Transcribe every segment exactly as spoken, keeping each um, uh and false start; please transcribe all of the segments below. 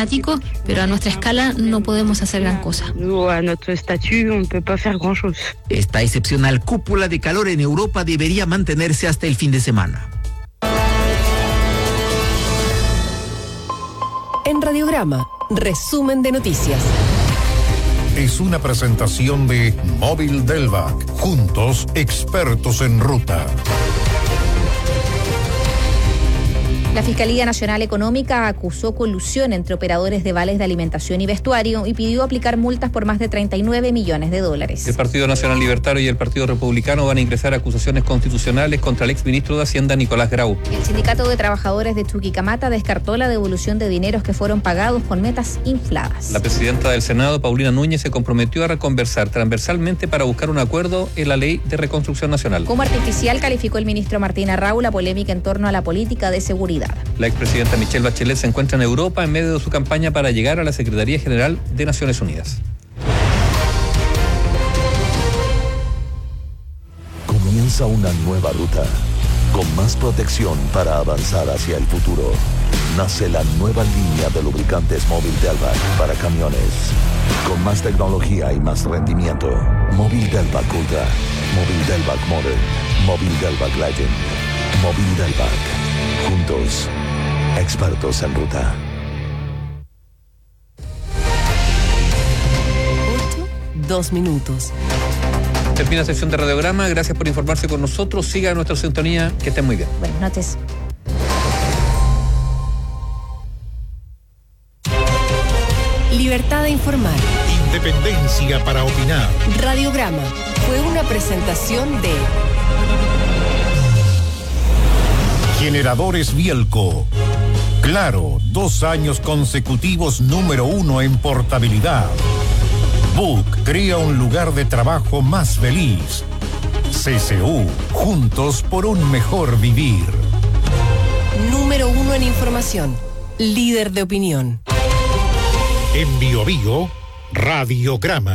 fanáticos, pero a nuestra escala no podemos hacer gran cosa. A nuestro estatus, on ne peut pas faire grand chose. Esta excepcional cúpula de calor en Europa debería mantenerse hasta el fin de semana. En Radiograma, resumen de noticias. Es una presentación de Móvil Delvac. Juntos, expertos en ruta. La Fiscalía Nacional Económica acusó colusión entre operadores de vales de alimentación y vestuario y pidió aplicar multas por más de treinta y nueve millones de dólares. El Partido Nacional Libertario y el Partido Republicano van a ingresar acusaciones constitucionales contra el exministro de Hacienda, Nicolás Grau. El Sindicato de Trabajadores de Chuquicamata descartó la devolución de dineros que fueron pagados con metas infladas. La presidenta del Senado, Paulina Núñez, se comprometió a reconversar transversalmente para buscar un acuerdo en la Ley de Reconstrucción Nacional. Como artificial calificó el ministro Martín Arrau la polémica en torno a la política de seguridad. La expresidenta Michelle Bachelet se encuentra en Europa en medio de su campaña para llegar a la Secretaría General de Naciones Unidas. Comienza una nueva ruta, con más protección para avanzar hacia el futuro. Nace la nueva línea de lubricantes Móvil Delvac para camiones, con más tecnología y más rendimiento. Móvil Delvac Ultra, Móvil Delvac Modern, Móvil Delvac Legend, Móvil Delvac. Juntos, expertos en ruta. ocho, dos minutos. Termina la sesión de Radiograma. Gracias por informarse con nosotros. Siga nuestra sintonía. Que estén muy bien. Buenas noches. Libertad de informar. Independencia para opinar. Radiograma fue una presentación de Generadores Bielco. Claro, dos años consecutivos número uno en portabilidad. Book crea un lugar de trabajo más feliz. C C U, juntos por un mejor vivir. número uno en información, líder de opinión. En Bio Bio, Radiograma.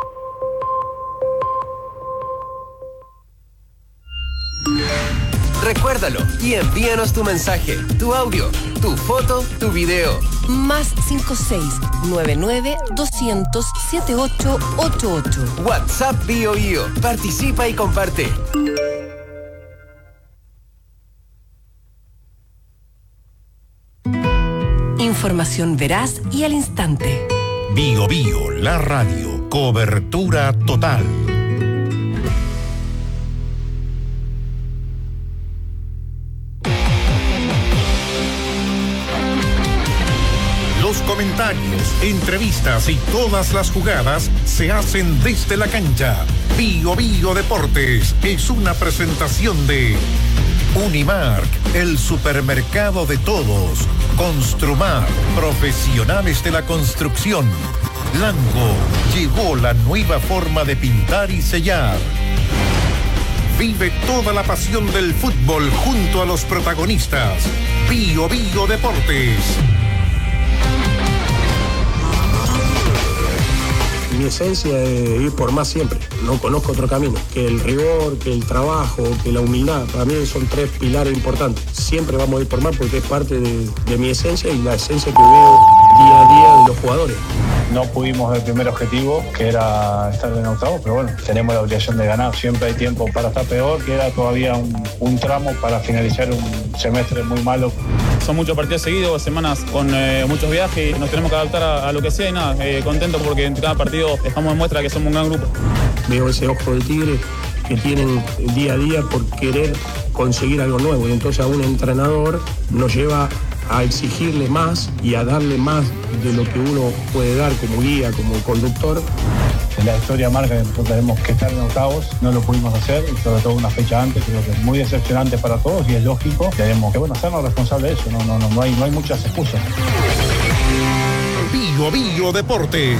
Recuérdalo y envíanos tu mensaje, tu audio, tu foto, tu video. Más cinco seis nueve nueve dos cero cero siete ocho ocho ocho. WhatsApp Bio Bio. Participa y comparte. Información veraz y al instante. Bio Bio, la radio. Cobertura total. Los comentarios, entrevistas y todas las jugadas se hacen desde la cancha. Bio Bio Deportes es una presentación de Unimark, el supermercado de todos. Construmar, profesionales de la construcción. Lango, llegó la nueva forma de pintar y sellar. Vive toda la pasión del fútbol junto a los protagonistas. Bio Bio Deportes. Mi esencia es ir por más siempre, no conozco otro camino, que el rigor, que el trabajo, que la humildad, para mí son tres pilares importantes. Siempre vamos a ir por más porque es parte de, de mi esencia y la esencia que veo día a día de los jugadores. No pudimos el primer objetivo, que era estar en octavo, pero bueno, tenemos la obligación de ganar. Siempre hay tiempo para estar peor, queda todavía un, un tramo para finalizar un semestre muy malo. Son muchos partidos seguidos, semanas con eh, muchos viajes, nos tenemos que adaptar a, a lo que sea y nada, eh, contento porque en cada partido dejamos en muestra que somos un gran grupo. Veo ese ojo de tigre que tienen día a día por querer conseguir algo nuevo y entonces a un entrenador nos lleva a exigirle más y a darle más de lo que uno puede dar como guía, como conductor. La historia marca que nosotros tenemos que estar en octavos, no lo pudimos hacer, y sobre todo una fecha antes, creo que es muy decepcionante para todos y es lógico. Tenemos que bueno, hacernos responsables de eso, no, no, no, no, hay, no hay muchas excusas. Bio Bio Deportes.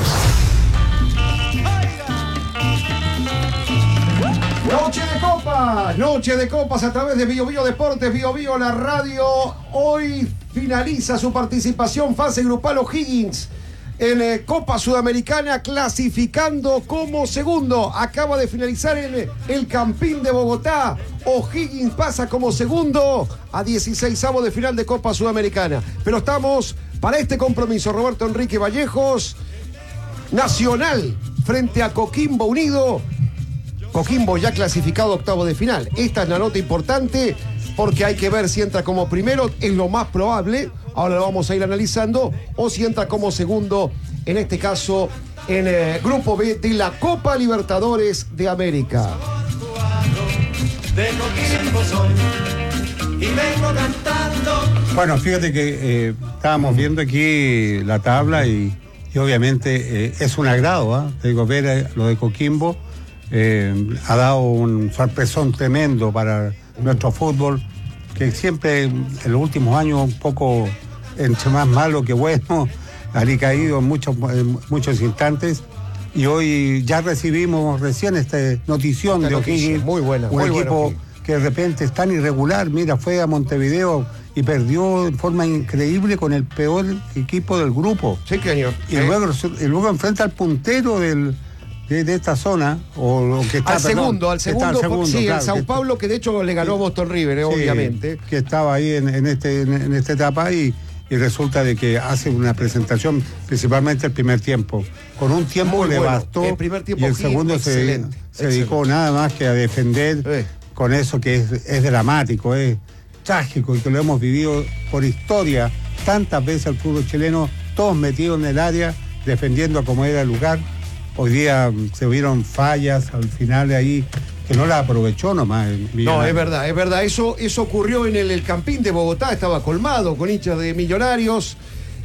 Noche de copas, noche de copas a través de Bio Bio Deportes, Bio Bio la radio. Hoy finaliza su participación fase grupal O'Higgins en eh, Copa Sudamericana, clasificando como segundo. Acaba de finalizar en el Campín de Bogotá. O'Higgins pasa como segundo a dieciseisavos de final de Copa Sudamericana. Pero estamos Para este compromiso, Roberto Enrique Vallejos, Nacional frente a Coquimbo Unido. Coquimbo ya clasificado a octavo de final. Esta es la nota importante porque hay que ver si entra como primero, es lo más probable, ahora lo vamos a ir analizando, o si entra como segundo, en este caso, en el Grupo B de la Copa Libertadores de América. Bueno, fíjate que eh, estábamos viendo aquí la tabla y, y obviamente eh, es un agrado, ¿eh? Te digo, ver eh, lo de Coquimbo. Eh, ha dado un sorpresón tremendo para nuestro fútbol, que siempre en los últimos años un poco entre más malo que bueno, ha caído en muchos, en muchos instantes, y hoy ya recibimos recién esta notición esta de O'Higgins, muy buena, un muy equipo bueno, que de repente es tan irregular. Mira, fue a Montevideo y perdió de forma increíble con el peor equipo del grupo. Sí, señor. Y, ¿Eh? luego, y luego enfrenta al puntero del De, de esta zona, o lo que está... Al perdón, segundo, al segundo, al segundo sí, claro, el Sao que, Paulo, que de hecho le ganó a Boston River, eh, sí, obviamente. Que estaba ahí en, en, este, en, en esta etapa y, y resulta de que hace una presentación, principalmente el primer tiempo. Con un tiempo Muy le bueno. bastó, el primer tiempo y el aquí, segundo se, excelente, se dedicó excelente. nada más que a defender eh. con eso que es, es dramático, es trágico, y que lo hemos vivido por historia tantas veces el fútbol chileno, todos metidos en el área, defendiendo como era el lugar. Hoy día se vieron fallas al final de ahí que no la aprovechó nomás. No, es verdad, es verdad. Eso, eso ocurrió en el, el Campín de Bogotá, estaba colmado con hinchas de Millonarios.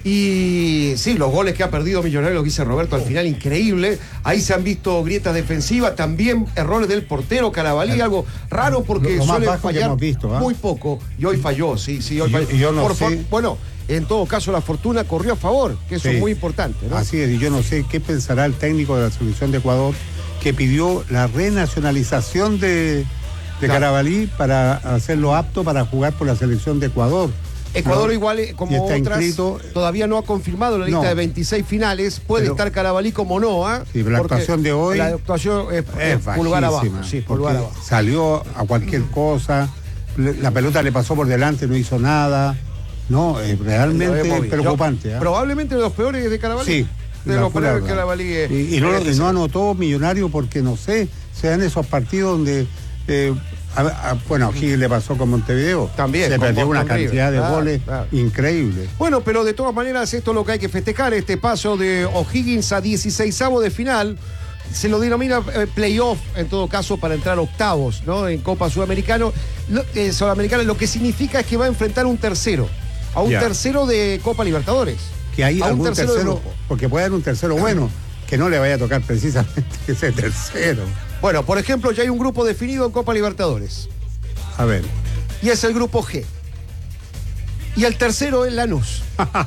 Y sí, los goles que ha perdido Millonarios, lo que dice Roberto al final, increíble. Ahí se han visto grietas defensivas, también errores del portero Carabalí, algo raro porque lo, lo suele más fallar hemos visto, ¿eh? muy poco. Y hoy falló, sí, sí, hoy y falló. Yo, y yo no Por sé. for, bueno, en todo caso la fortuna corrió a favor, que eso sí, es muy importante, ¿no? Así es, y yo no sé qué pensará el técnico de la selección de Ecuador, que pidió la renacionalización de, de claro. Carabalí para hacerlo apto para jugar por la selección de Ecuador. Ecuador ¿no? igual como otras inscrito, todavía no ha confirmado la lista no, de veintiséis finales, puede pero, estar Carabalí como no, ¿eh? Sí, pero la actuación de hoy la actuación es, es, es pulgar abajo, sí, pulgar abajo. Salió a cualquier cosa, la pelota le pasó por delante, no hizo nada. No, es realmente preocupante. Yo, ¿eh? Probablemente de los peores de Carabalí. Sí. De los peores de Carabalí. Eh, y, y, no, y no anotó Millonario porque, no sé, se dan esos partidos donde... Eh, a, a, bueno, aquí le pasó con Montevideo. También. Se perdió una cantidad de claro, goles claro. increíble. Bueno, pero de todas maneras esto es lo que hay que festejar, este paso de O'Higgins a dieciseisavo de final. Se lo denomina eh, playoff, en todo caso, para entrar a octavos, ¿no? En Copa Sudamericano. Lo, eh, Sudamericana, lo que significa es que va a enfrentar un tercero. A un yeah. tercero de Copa Libertadores. Que hay a algún un tercero, tercero porque puede haber un tercero bueno, que no le vaya a tocar precisamente ese tercero. Bueno, por ejemplo, ya hay un grupo definido en Copa Libertadores. A ver. Y es el grupo G. Y el tercero es Lanús.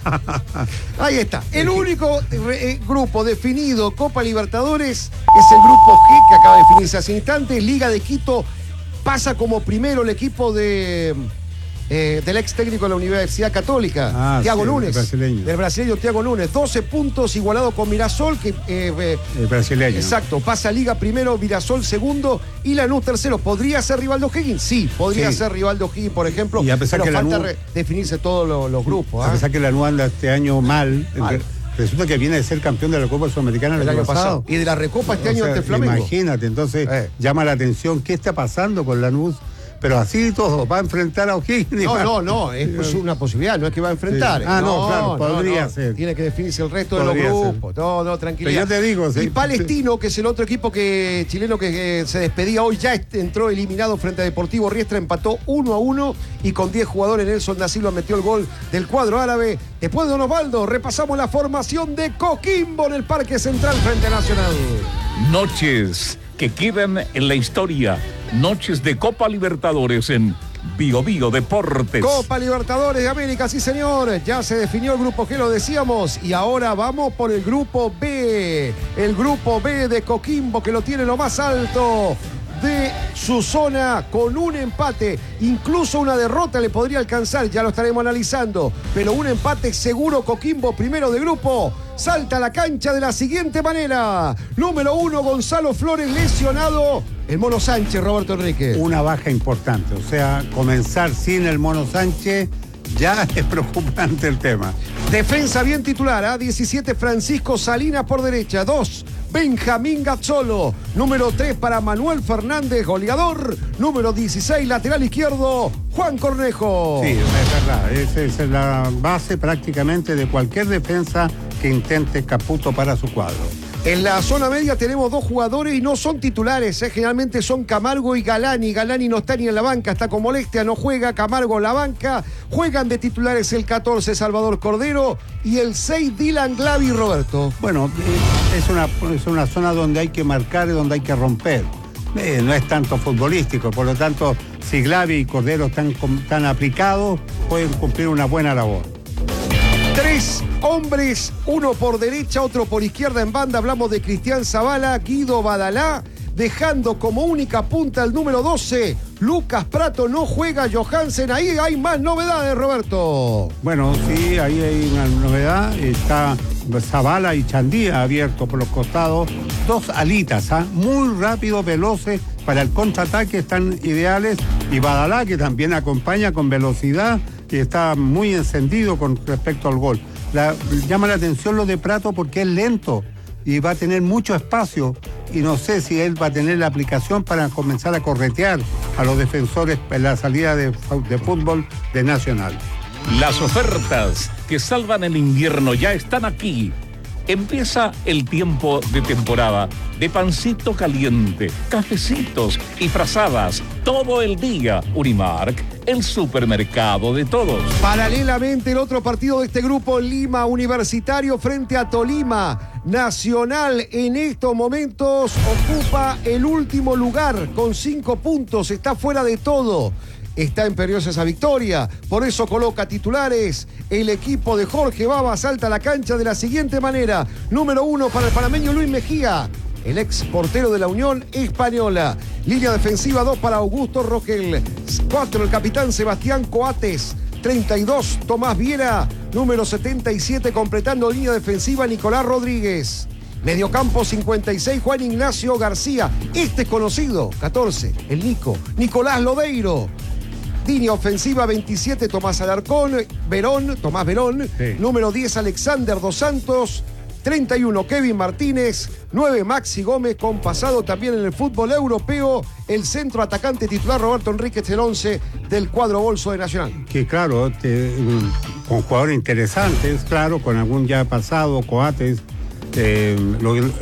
Ahí está. El único eh, grupo definido Copa Libertadores es el grupo G, que acaba de definirse hace instantes. Liga de Quito pasa como primero el equipo de... Eh, del ex técnico de la Universidad Católica, ah, Thiago sí, Nunes, brasileño. del brasileño Thiago Nunes, doce puntos igualado con Mirasol, que eh, eh, el brasileño. Exacto, pasa Liga primero, Mirasol segundo y Lanús tercero. ¿Podría ser rival de O'Higgins? Sí, podría sí. ser rival de O'Higgins, por ejemplo, y a pesar pero que falta Lanús, definirse todos los, los grupos. A ¿eh? pesar que Lanús anda este año mal, mal. Resulta que viene de ser campeón de la Copa Sudamericana el, el año pasado. pasado. Y de la Recopa este o año sea, ante Flamengo. Imagínate, entonces eh. llama la atención qué está pasando con Lanús. Pero así todo, va a enfrentar a O'Higgins. No, no, no, es pues una posibilidad, no es que va a enfrentar. Sí. Ah, no, no, claro, podría no, no. ser. Tiene que definirse el resto podría de los grupos. Ser. No, no, tranquilidad. Pero yo te digo, y sí. Palestino, que es el otro equipo que chileno que, que se despedía hoy, ya entró eliminado frente a Deportivo Riestra, empató uno a uno y con diez jugadores Nelson da Silva metió el gol del cuadro árabe. Después de Don Osvaldo, repasamos la formación de Coquimbo en el Parque Central frente a Nacional. Noches que quedan en la historia. Noches de Copa Libertadores en Bio Bio Deportes. Copa Libertadores de América, sí señor. Ya se definió el grupo G, lo decíamos. Y ahora vamos por el grupo B. El grupo B de Coquimbo, que lo tiene lo más alto de su zona, con un empate. Incluso una derrota le podría alcanzar, ya lo estaremos analizando. Pero un empate seguro. Coquimbo, primero de grupo, salta a la cancha de la siguiente manera. Número uno, Gonzalo Flores, lesionado. El Mono Sánchez, Roberto Enrique. Una baja importante, o sea, comenzar sin el Mono Sánchez ya es preocupante el tema. Defensa bien titular, ¿eh? diecisiete Francisco Salinas por derecha, dos Benjamín Gazzolo, número tres para Manuel Fernández, goleador, número dieciséis lateral izquierdo, Juan Cornejo. Sí, es verdad, esa es la base prácticamente de cualquier defensa que intente Caputo para su cuadro. En la zona media tenemos dos jugadores y no son titulares, ¿eh? Generalmente son Camargo y Galani. Galani no está ni en la banca, está con molestia, no juega. Camargo en la banca. Juegan de titulares el catorce Salvador Cordero y el seis Dylan Glavi, Roberto. Bueno, es una, es una zona donde hay que marcar y donde hay que romper. Eh, no es tanto futbolístico, por lo tanto, si Glavi y Cordero están, están aplicados, pueden cumplir una buena labor. Tres hombres, uno por derecha, otro por izquierda en banda. Hablamos de Cristian Zavala, Guido Badalá, dejando como única punta el número doce. Lucas Prato no juega, Johansen. Ahí hay más novedades, Roberto. Bueno, sí, ahí hay una novedad. Está Zavala y Chandía abiertos por los costados. Dos alitas, ¿eh? Muy rápidos, veloces. Para el contraataque están ideales. Y Badalá, que también acompaña con velocidad y está muy encendido con respecto al gol. La, llama la atención lo de Prato porque es lento y va a tener mucho espacio y no sé si él va a tener la aplicación para comenzar a corretear a los defensores en la salida de, de fútbol de Nacional. Las ofertas que salvan el invierno ya están aquí. Empieza el tiempo de temporada de pancito caliente, cafecitos y frazadas todo el día. Unimark, el supermercado de todos. Paralelamente, el otro partido de este grupo, Lima Universitario frente a Tolima. Nacional en estos momentos ocupa el último lugar con cinco puntos, está fuera de todo. Está imperiosa esa victoria, por eso coloca titulares. El equipo de Jorge Baba salta a la cancha de la siguiente manera. Número uno para el panameño Luis Mejía, el ex portero de la Unión Española. Línea defensiva dos para Augusto Rogel. cuatro el capitán Sebastián Coates. treinta y dos Tomás Viera. Número setenta y siete completando línea defensiva Nicolás Rodríguez. Mediocampo cincuenta y seis Juan Ignacio García. Este es conocido. catorce el Nico. Nicolás Lodeiro. Línea ofensiva veintisiete Tomás Alarcón, Verón, Tomás Verón, sí. Número diez Alexander Dos Santos, treinta y uno Kevin Martínez, nueve Maxi Gómez, con pasado también en el fútbol europeo, el centro atacante titular Roberto Enríquez, el once del cuadro bolso de Nacional. Que claro, te, con jugadores interesantes, claro, con algún ya pasado, Coates, eh, lo, eh,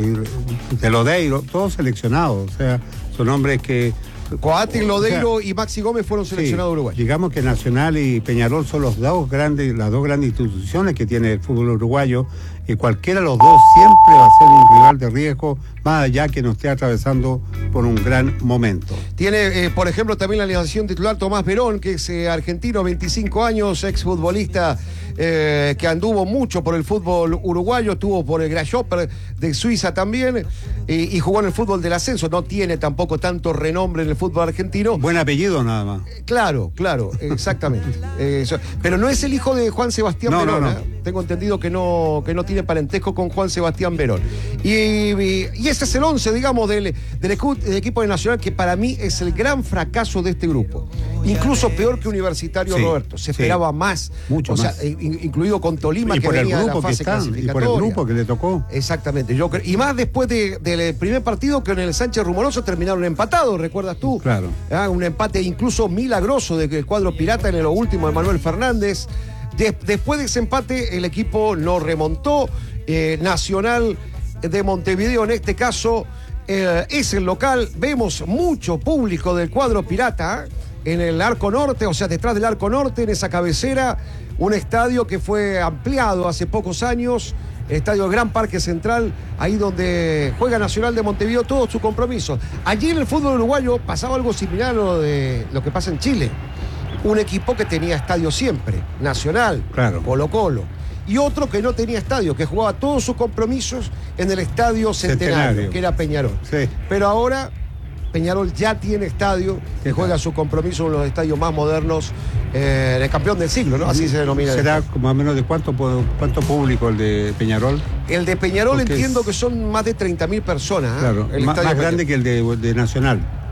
de Lodeiro, todos seleccionados, o sea, son hombres que... Coates, Lodeiro o sea, y Maxi Gómez fueron seleccionados sí, de Uruguay. Digamos que Nacional y Peñarol son los dos grandes, las dos grandes instituciones que tiene el fútbol uruguayo, y cualquiera de los dos siempre va a ser un rival de riesgo, más allá que no esté atravesando por un gran momento. Tiene, eh, por ejemplo, también la alineación titular Tomás Verón, que es eh, argentino, veinticinco años, exfutbolista eh, que anduvo mucho por el fútbol uruguayo, estuvo por el Grasshopper de Suiza también, eh, y jugó en el fútbol del ascenso. No tiene tampoco tanto renombre en el fútbol argentino. Buen apellido nada más. Eh, claro, claro, exactamente. eh, eso. Pero no es el hijo de Juan Sebastián no, Verón, no, no. ¿eh? Tengo entendido que no, que no tiene parentesco con Juan Sebastián Verón. Y, y, y ese es el once, digamos, del, del, del equipo de Nacional, que para mí es el gran fracaso de este grupo. Incluso peor que Universitario, sí, Roberto. Se esperaba sí. más. Mucho o más. sea, in, incluido con Tolima, y que por venía el grupo de la fase que está, clasificatoria. y por el grupo que le tocó. Exactamente. Yo creo, y más después de, del primer partido que en el Sánchez Rumoroso terminaron empatados, ¿recuerdas tú? Claro. Ah, un empate incluso milagroso del cuadro pirata en lo último de Manuel Fernández. De, después de ese empate, el equipo no remontó. Eh, Nacional de Montevideo, en este caso, eh, es el local. Vemos mucho público del cuadro pirata ¿eh? en el Arco Norte, o sea, detrás del Arco Norte, en esa cabecera, un estadio que fue ampliado hace pocos años, el estadio del Gran Parque Central, ahí donde juega Nacional de Montevideo todos sus compromisos. Allí en el fútbol uruguayo pasaba algo similar a lo de lo que pasa en Chile. Un equipo que tenía estadio siempre, Nacional, claro. Colo-Colo. Y otro que no tenía estadio, que jugaba todos sus compromisos en el estadio Centenario, Centenario. que era Peñarol. Sí. Pero ahora Peñarol ya tiene estadio, que juega sus compromisos en los estadios más modernos, eh, el campeón del siglo, ¿no? Así se denomina. ¿Será como a menos de cuánto, cuánto público el de Peñarol? El de Peñarol Porque entiendo es... que son más de treinta mil personas. ¿eh? Claro, el más, más grande que el de, de Nacional.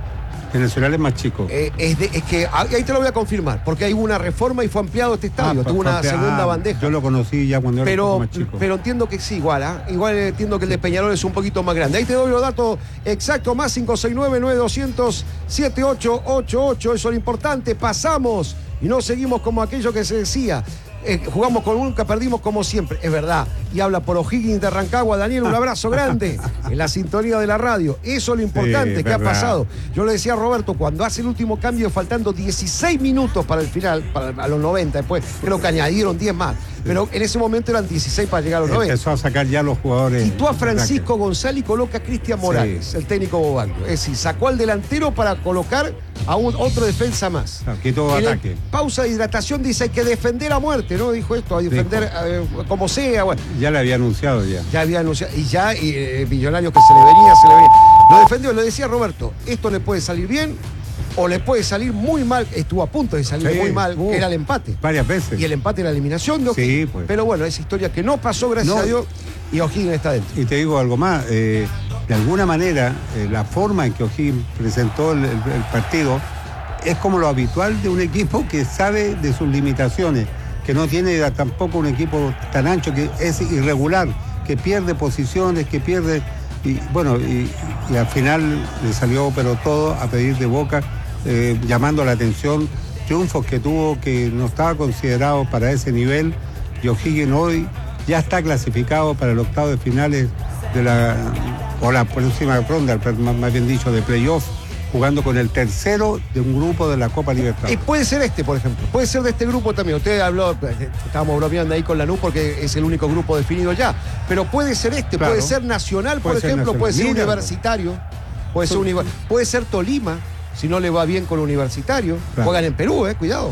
El Nacional es más chico. Eh, es, de, es que ahí te lo voy a confirmar, porque hay una reforma y fue ampliado este estadio, Ah, tuvo una fue- segunda ah, bandeja. Yo lo conocí ya cuando era un Pero, poco más chico. pero entiendo que sí, igual, ¿ah? Igual entiendo que el de Peñarol es un poquito más grande. Ahí te doy los datos exactos, más cinco seis nueve, nueve dos cero cero, siete ocho ocho ocho, eso es lo importante, pasamos y no seguimos como aquello que se decía. Eh, jugamos con nunca, perdimos como siempre, es verdad. Y habla por O'Higgins de Rancagua. Daniel, un abrazo grande en la sintonía de la radio. Eso es lo importante Sí, que ha verdad. pasado. Yo le decía a Roberto, cuando hace el último cambio, faltando dieciséis minutos para el final, para, a los noventa, después creo que añadieron diez más. Pero en ese momento eran dieciséis para llegar a los noventa. Empezó a sacar ya los jugadores. Quitó a Francisco González y coloca a Cristian Morales, Sí. el técnico Bobanco. Es decir, sacó al delantero para colocar a un, otro defensa más. Claro, quitó En el ataque. pausa de hidratación dice hay que defender a muerte, ¿no? Dijo esto, a defender eh, como sea. Bueno, Ya le había anunciado ya. ya había anunciado. Y ya, y, eh, Millonarios que se le venía, se le venía. Lo defendió, lo decía Roberto, esto le puede salir bien o le puede salir muy mal. Estuvo a punto de salir Sí. muy mal, Uh, que era el empate. Varias veces. Y el empate era la eliminación de O'Higgins. Sí, pues. Pero bueno, esa historia que no pasó, gracias No. a Dios, y O'Higgins está dentro. Y te digo algo más, eh, de alguna manera, eh, la forma en que O'Higgins presentó el, el- el partido es como lo habitual de un equipo que sabe de sus limitaciones, que no tiene tampoco un equipo tan ancho, que es irregular, que pierde posiciones, que pierde... Y bueno, y, y al final le salió pero todo a pedir de boca, eh, llamando la atención, triunfos que tuvo que no estaba considerado para ese nivel, y O'Higgins hoy ya está clasificado para el octavo de finales de la, o la próxima ronda, más más bien dicho, de playoff, jugando con el tercero de un grupo de la Copa Libertadores. Y puede ser este, por ejemplo. Puede ser de este grupo también. Usted habló, eh, estábamos bromeando ahí con Lanús porque es el único grupo definido ya. Pero puede ser este, Claro. puede ser Nacional, por Puede ser ejemplo, Nacional. puede ser Mira. Universitario, puede ser, univer- puede ser Tolima, si no le va bien con Universitario. Claro. Juegan en Perú, eh, cuidado.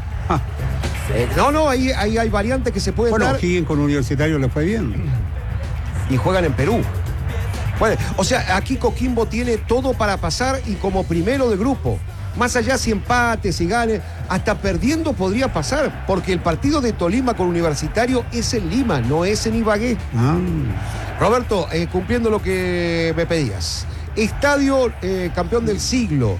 Eh, no, no, ahí, ahí hay variantes que se pueden Bueno, dar O'Higgins con Universitario le fue bien. y juegan en Perú. Bueno, o sea, aquí Coquimbo tiene todo para pasar y como primero de grupo. Más allá si empate, si gane, hasta perdiendo podría pasar, porque el partido de Tolima con Universitario es en Lima, no es en Ibagué. Ah, Roberto, eh, cumpliendo lo que me pedías. Estadio eh, campeón del siglo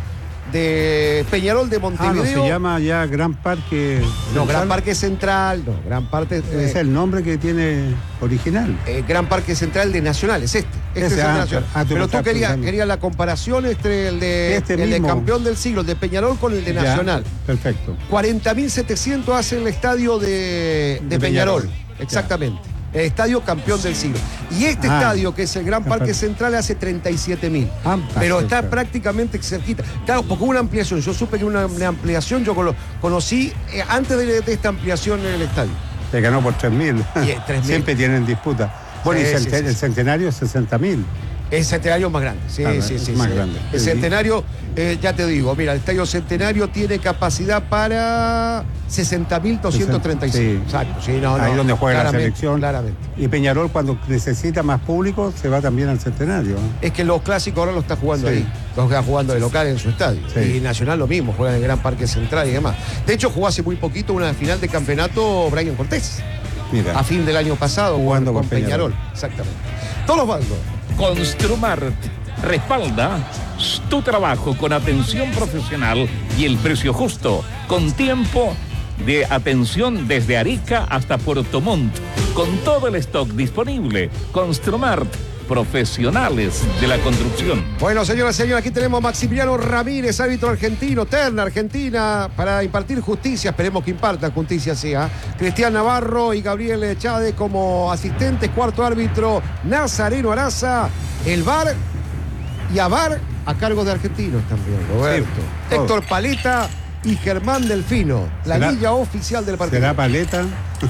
de Peñarol de ah, no, Montevideo. se llama ya Gran Parque... No, Gran Central. Parque Central, no, Gran Parque... eh, Es el nombre que tiene original. Eh, Gran Parque Central de Nacional, es este. Este Ese, es el ah, de Nacional. ah, tú Pero lo tú estás querías, pensando. querías la comparación entre el de, Este el de mismo. campeón del siglo, el de Peñarol, con el de Ya, Nacional. perfecto. cuarenta mil setecientos hace el estadio de, de De Peñarol. Peñarol. Exactamente. El estadio campeón del siglo. Y este Ah. estadio, que es el Gran Parque Perfecto. Central, hace treinta y siete mil. Ah, Pero está perfecto. prácticamente cerquita. Claro, porque hubo una ampliación. Yo supe que una, una ampliación, yo cono- conocí eh, antes de, de esta ampliación en el estadio. Se ganó por tres mil. Y, eh, tres mil. Siempre tienen disputa. Bueno, Sí, y sí, centen- sí, el sí. centenario sesenta mil. El centenario más grande, sí, Ah, sí, es sí. más sí. grande. El Sí. centenario, eh, ya te digo, mira, el estadio centenario tiene capacidad para sesenta mil doscientos treinta y cinco. Sí. Exacto, sí, no, no. Ahí donde juega la claramente, selección. Claramente. Y Peñarol, cuando necesita más público, se va también al centenario. Es que los clásicos ahora lo está jugando Sí. ahí. Los está jugando de local en su estadio. Sí. Y Nacional lo mismo, juega en el Gran Parque Central y demás. De hecho, jugó hace muy poquito una final de campeonato Brian Cortés. Mira. A fin del año pasado Jugando con, con con Peñarol. Peñarol. Exactamente. Todos los bandos. Construmart respalda tu trabajo con atención profesional y el precio justo, con tiempo de atención desde Arica hasta Puerto Montt, con todo el stock disponible. Construmart, profesionales de la construcción. Bueno, señoras y señores, aquí tenemos a Maximiliano Ramírez, árbitro argentino, Terna, Argentina, para impartir justicia. Esperemos que impartan justicia, sí. ¿eh? Cristian Navarro y Gabriel Chávez como asistentes. Cuarto árbitro, Nazareno Araza. El V A R y a V A R a cargo de argentinos también, Roberto. Sí, todo. Héctor Paleta y Germán Delfino, la ¿Será- guía oficial del partido. ¿Será paleta?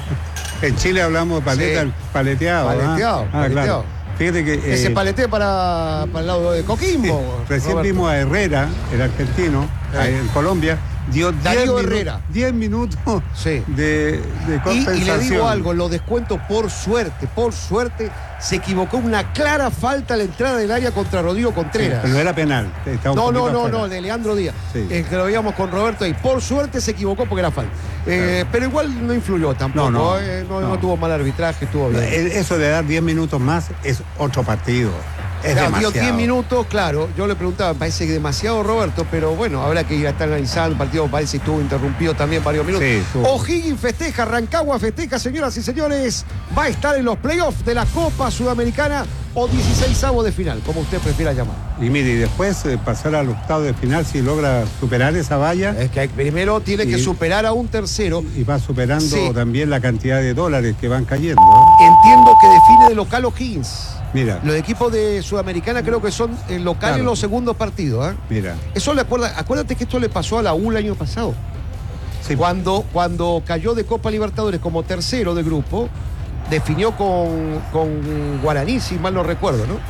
En Chile hablamos de paleta, Sí. el paleteado. ¿ah? Paleteado, Ah, paleteado. claro. Fíjate que. Que se eh, palete para, para el lado de Coquimbo. Recién Roberto. vimos a Herrera, el argentino, Eh. ahí en Colombia, dio Darío Herrera. diez minutos Sí. de, de Y, compensación. y le digo algo, lo descuento por suerte, por suerte, se equivocó una clara falta a la entrada del área contra Rodrigo Sí, Contreras. pero no era penal. estaba un No, no, poquito no, afuera. no, de Leandro Díaz. Sí. Eh, que lo veíamos con Roberto ahí. Por suerte se equivocó porque era falta. Eh, pero igual no influyó tampoco. No, no, eh, no, no. no tuvo mal arbitraje, estuvo bien. Eh, Eso de dar diez minutos más es otro partido. Es claro, dio demasiado. diez minutos, claro. Yo le preguntaba, parece que demasiado, Roberto, pero bueno, habrá que ir a estar analizando. El partido parece que estuvo interrumpido también varios minutos. Sí, estuvo. O'Higgins festeja, Rancagua festeja, señoras y señores. Va a estar en los playoffs de la Copa Sudamericana o dieciseisavo de final, como usted prefiera llamar. Y mire, y después eh, pasar al octavo de final si logra superar esa valla. Es que primero tiene y, que superar a un tercero. Y va superando sí. también la cantidad de dólares que van cayendo. Entiendo que define de local O'Higgins. Mira. Los equipos de Sudamericana creo que son eh, locales Claro. los segundos partidos. ¿eh? Mira. Eso le acuerda, acuérdate que esto le pasó a la U el año pasado. Sí. Cuando, cuando cayó de Copa Libertadores como tercero de grupo, definió con, con Guaraní, si mal no recuerdo, ¿no?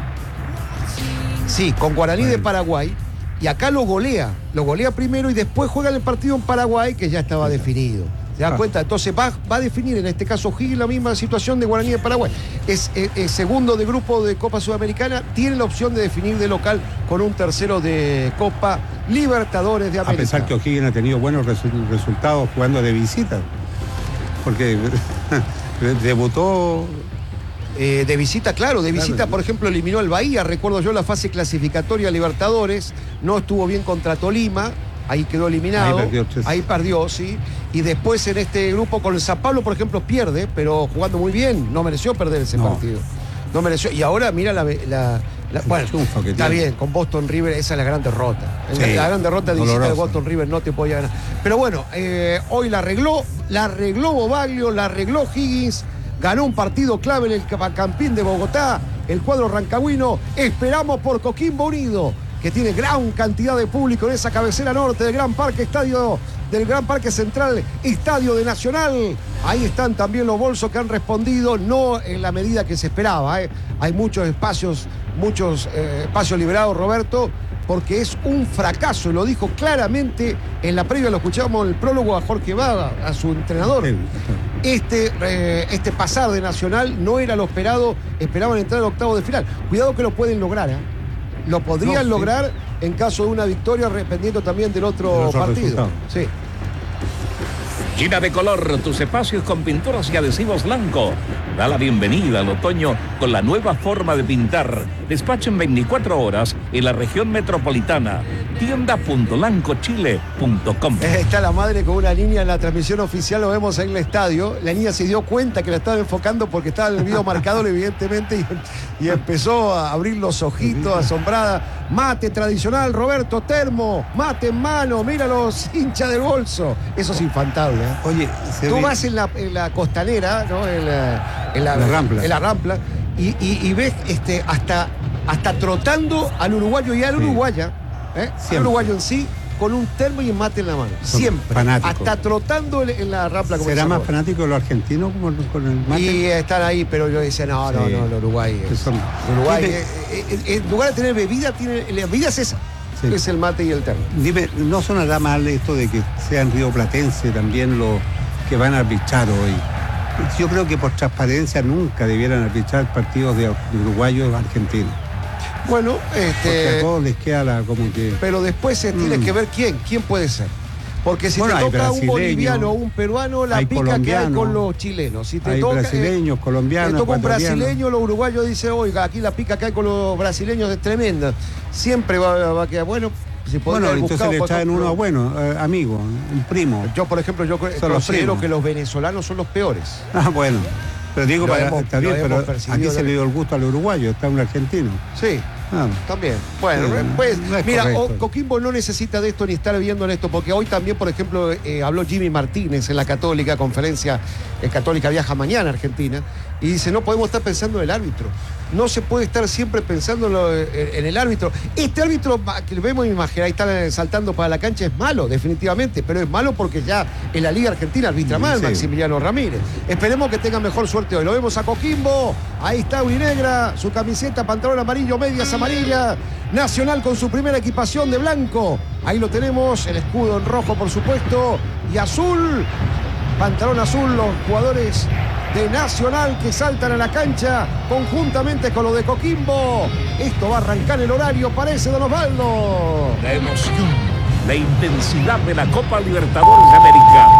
Sí, con Guaraní de Paraguay. Y acá lo golea. Lo golea primero y después juega el partido en Paraguay, que ya estaba definido. ¿Se da Ah. cuenta? Entonces va, va a definir, en este caso Higgins, la misma situación de Guaraní de Paraguay. Es, es, es segundo de grupo de Copa Sudamericana, tiene la opción de definir de local con un tercero de Copa Libertadores de A América. pesar que O'Higgins ha tenido buenos resu- resultados jugando de visita. Porque debutó. Eh, de visita, claro, de visita, Claro. por ejemplo, eliminó al Bahía, recuerdo yo la fase clasificatoria Libertadores, no estuvo bien contra Tolima, ahí quedó eliminado, Ahí perdió, sí. ahí perdió, sí, y después en este grupo con el Sao Paulo, por ejemplo, pierde, pero jugando muy bien, no mereció perder ese No. partido, no mereció, y ahora mira la, la, la- bueno, triunfo que está tiene. bien, con Boston River, esa es la gran derrota, Sí, la gran derrota de visita de dolorosa. Boston River, no te podía ganar, pero bueno, eh, hoy la arregló, la arregló Bobaglio, la arregló Higgins. Ganó un partido clave en el Campín de Bogotá, el cuadro rancagüino. Esperamos por Coquimbo Unido, que tiene gran cantidad de público en esa cabecera norte del Gran Parque Estadio, del Gran Parque Central, Estadio de Nacional. Ahí están también los bolsos que han respondido, no en la medida que se esperaba. ¿eh? Hay muchos espacios, muchos eh, espacios liberados, Roberto, porque es un fracaso, lo dijo claramente en la previa, lo escuchamos en el prólogo a Jorge Bada, a su entrenador. Sí. Este, eh, este pasar de Nacional no era lo esperado, esperaban entrar al octavo de final. Cuidado que lo pueden lograr, ¿eh? Lo podrían No, sí. lograr en caso de una victoria, dependiendo también del otro, Del otro partido. resultado. Sí. Llena de color tus espacios con pinturas y adhesivos Blanco. Da la bienvenida al otoño con la nueva forma de pintar. Despacho en veinticuatro horas en la región metropolitana. tienda punto lanco chile punto com. Está la madre con una niña en la transmisión oficial, lo vemos ahí en el estadio. La niña se dio cuenta que la estaba enfocando porque estaba en el video marcador, evidentemente, y, y empezó a abrir los ojitos, asombrada. Mate tradicional, Roberto, termo, mate en mano, mira los hinchas del bolso. Eso es infantable, ¿eh? Oye, se Tú ve- vas en la, en la costanera, ¿no? En la, en la, La Rampla. en la Rampla, y, y- y ves este, hasta, hasta trotando al uruguayo y a la Sí. uruguaya, ¿eh? Al Siempre. uruguayo en sí, con un termo y un mate en la mano. Son Siempre. fanáticos. Hasta trotando en, en la Rampla. como ¿Será se más llama. fanático de los argentinos con, con el mate? Y están ahí, pero yo decía, no, no, Sí. no, el Uruguay. Que Es, son- el Uruguay, Dime- eh, eh, eh, en lugar de tener bebida, tiene, la bebida es esa. Sí. Es el mate y el termo. Dime, ¿no sonará mal esto de que sean rioplatense también los que van a arbitrar hoy? Yo creo que por transparencia nunca debieran arbitrar partidos de, de uruguayos argentinos. Bueno, Porque a este. todos les queda la, como que... Pero después se tiene Mm. que ver quién, quién puede ser. Porque si Bueno, te hay toca un brasileños, boliviano o un peruano, la hay pica que hay colombianos, con los chilenos. Si te hay toca, brasileños, eh, colombianos, te toca un ecuatorianos. brasileño, los uruguayos dicen, oiga, aquí la pica que hay con los brasileños es tremenda. Siempre va, va a quedar bueno. Si podría Bueno, haber entonces buscado, le por traen ejemplo, uno bueno, eh, amigo, un primo. Yo, por ejemplo, yo Son los considero primos. que los venezolanos son los peores. Ah, bueno. Pero digo, Lo para, hemos- está lo bien, hemos pero percibido aquí se de- le dio el gusto al uruguayo, está un argentino. Sí. Ah, También. Bueno, Sí, pues, no es mira, correcto. o- Coquimbo no necesita de esto ni estar viendo en esto, porque hoy también, por ejemplo, eh, habló Jimmy Martínez en la Católica, conferencia eh, Católica viaja mañana a Argentina, y dice, no podemos estar pensando en el árbitro. No se puede estar siempre pensando en, lo- en- en el árbitro. Este árbitro va- que vemos imagen, ahí están saltando para la cancha, es malo, definitivamente, pero es malo porque ya en la Liga Argentina arbitra mal Sí. Maximiliano Ramírez. Esperemos que tenga mejor suerte hoy. Lo vemos a Coquimbo, ahí está Urinegra, su camiseta, pantalón amarillo, medias amarillas. Nacional con su primera equipación de blanco. Ahí lo tenemos, el escudo en rojo, por supuesto, y azul. Pantalón azul, los jugadores de Nacional que saltan a la cancha conjuntamente con los de Coquimbo. Esto va a arrancar el horario, parece, don Osvaldo. La emoción, la intensidad de la Copa Libertadores de América se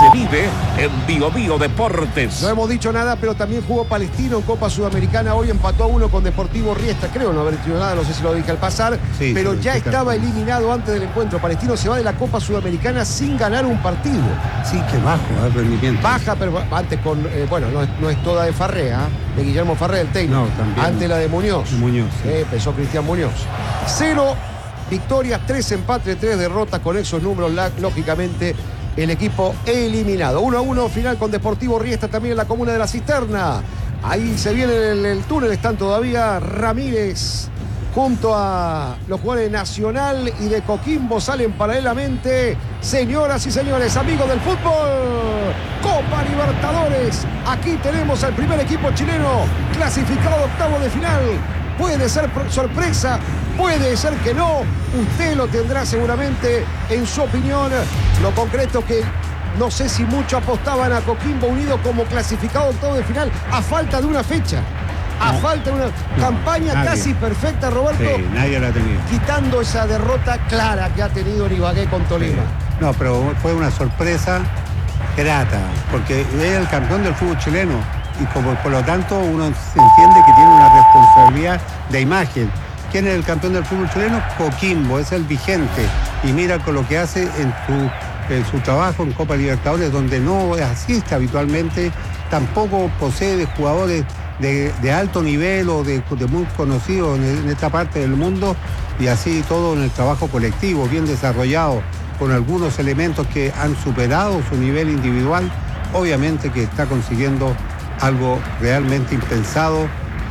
vive en Bio Bio Deportes. No hemos dicho nada, pero también jugó Palestino en Copa Sudamericana. Hoy empató a uno con Deportivo Riestra. Creo no haber dicho nada, no sé si lo dije al pasar. Sí, pero sí, ya sí, estaba sí. eliminado antes del encuentro. Palestino se va de la Copa Sudamericana sin ganar un partido. Sí, que bajo, el rendimiento. Baja, pero antes con, eh, bueno, no es, no es toda de Farrea, de Guillermo Farrea, el técnico. No, también. Antes la de Muñoz. Muñoz. Sí. Eh, empezó Cristian Muñoz. Cero victorias, tres empates, tres derrotas. Con esos números, lógicamente, el equipo eliminado. uno a uno, final con Deportivo Riestra también en la comuna de La Cisterna. Ahí se viene el, el túnel, están todavía Ramírez junto a los jugadores de Nacional y de Coquimbo, salen paralelamente. Señoras y señores, amigos del fútbol, Copa Libertadores. Aquí tenemos al primer equipo chileno clasificado a octavo de final. Puede ser sorpresa, puede ser que no. Usted lo tendrá seguramente en su opinión. Lo concreto que no sé si mucho apostaban a Coquimbo Unido como clasificado a octavo de final a falta de una fecha. A no, falta de una no, campaña nadie. Casi perfecta, Roberto. Sí, nadie la ha tenido. Quitando esa derrota clara que ha tenido Ibagué con Tolima. Sí. No, pero fue una sorpresa grata, porque es el campeón del fútbol chileno. Y como por lo tanto uno se entiende que tiene una responsabilidad de imagen. ¿Quién es el campeón del fútbol chileno? Coquimbo, es el vigente. Y mira con lo que hace en su, en su trabajo en Copa Libertadores, donde no asiste habitualmente, tampoco posee jugadores de, de alto nivel o de, de muy conocidos en, en esta parte del mundo, y así todo en el trabajo colectivo, bien desarrollado, con algunos elementos que han superado su nivel individual. Obviamente que está consiguiendo algo realmente impensado,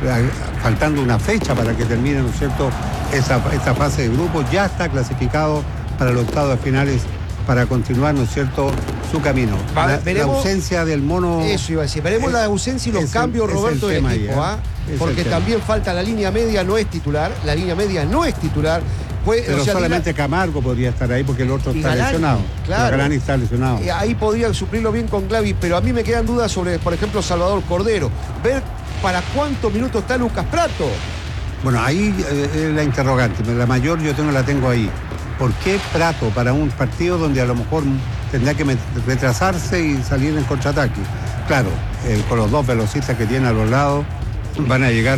faltando una fecha para que termine, ¿no es cierto?, esa, esta fase de grupos. Ya está clasificado para los octavos de finales para continuar, ¿no es cierto?, su camino. Va, la, veremos, la ausencia del mono... Eso iba a decir. Veremos es, la ausencia y los cambios, el, Roberto, del equipo, ¿ah? Porque también falta la línea media, no es titular. La línea media no es titular. Pues, pero o sea, solamente la... Camargo podría estar ahí porque el otro está Galani, lesionado. Claro. Galani está lesionado. Ahí podrían suplirlo bien con Glavis, pero a mí me quedan dudas sobre, por ejemplo, Salvador Cordero. Ver para cuántos minutos está Lucas Prato. Bueno, ahí es eh, la interrogante. La mayor yo tengo, la tengo ahí. ¿Por qué Prato para un partido donde a lo mejor tendrá que retrasarse y salir en contraataque? Claro, eh, con los dos velocistas que tiene a los lados van a llegar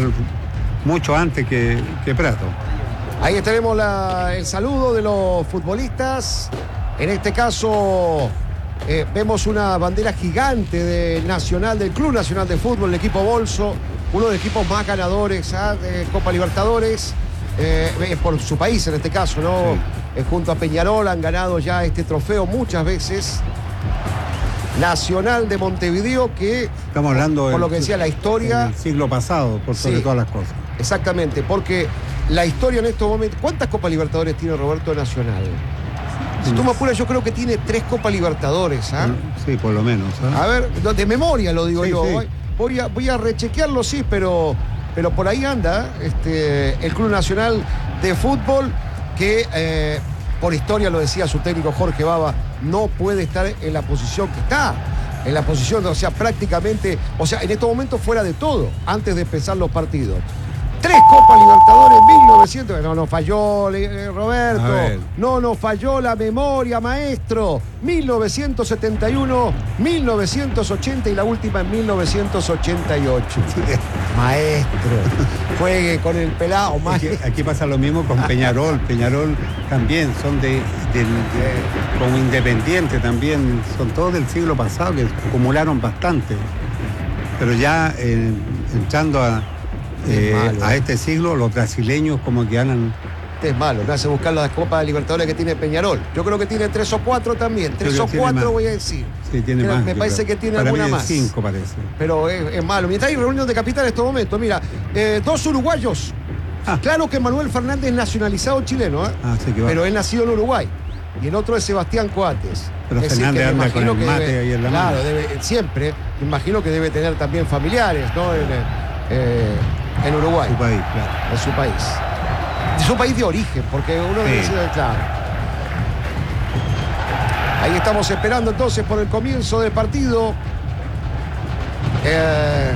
mucho antes que, que Prato. Ahí tenemos la, el saludo de los futbolistas. En este caso eh, vemos una bandera gigante de Nacional, del Club Nacional de Fútbol, el equipo Bolso, uno de los equipos más ganadores, ¿ah?, de Copa Libertadores, eh, por su país en este caso, ¿no? Sí. Eh, junto a Peñarol han ganado ya este trofeo muchas veces. Nacional de Montevideo, que estamos hablando por, por lo que decía la historia del siglo pasado, por sobre sí, todas las cosas. Exactamente, porque la historia en estos momentos... ¿Cuántas Copas Libertadores tiene Roberto Nacional? Si tú me apuras, yo creo que tiene tres Copas Libertadores, ¿ah? Sí, por lo menos. ¿eh? A ver, de memoria lo digo sí, yo. Sí. Voy a, voy a rechequearlo, sí, pero, pero por ahí anda este, el Club Nacional de Fútbol, que eh, por historia, lo decía su técnico Jorge Baba, no puede estar en la posición que está. En la posición, o sea, prácticamente, o sea, en estos momentos fuera de todo, antes de empezar los partidos. Tres Copas Libertadores, mil novecientos... No nos falló, eh, Roberto. No nos falló la memoria, maestro. mil novecientos setenta y uno, mil novecientos ochenta y la última en mil novecientos ochenta y ocho. Maestro, juegue con el pelado. Aquí, aquí pasa lo mismo con Peñarol. Peñarol también son de, de, de como Independiente también. Son todos del siglo pasado que acumularon bastante. Pero ya eh, entrando a... Eh, malo, a este siglo los brasileños como que ganan. Es malo, me hace buscar las Copas Libertadores que tiene Peñarol. Yo creo que tiene tres o cuatro también, tres o cuatro voy a decir. Sí, tiene Creo, más. Me parece creo. que tiene Para alguna mí más. Cinco parece. Pero es, es malo. Mientras hay reunión de capital en estos momentos, mira, eh, dos uruguayos. Ah. Claro que Manuel Fernández es nacionalizado chileno, ¿eh? Ah, sí que va. Pero es nacido en Uruguay. Y el otro es Sebastián Coates. Pero es Fernández anda con el mate debe, ahí en la mano. Claro, debe, siempre. Me imagino que debe tener también familiares, ¿no? En, eh, en Uruguay. Su país, claro. En su país. De su país de origen, porque uno debe decir, claro. Ahí estamos esperando entonces por el comienzo del partido. Eh,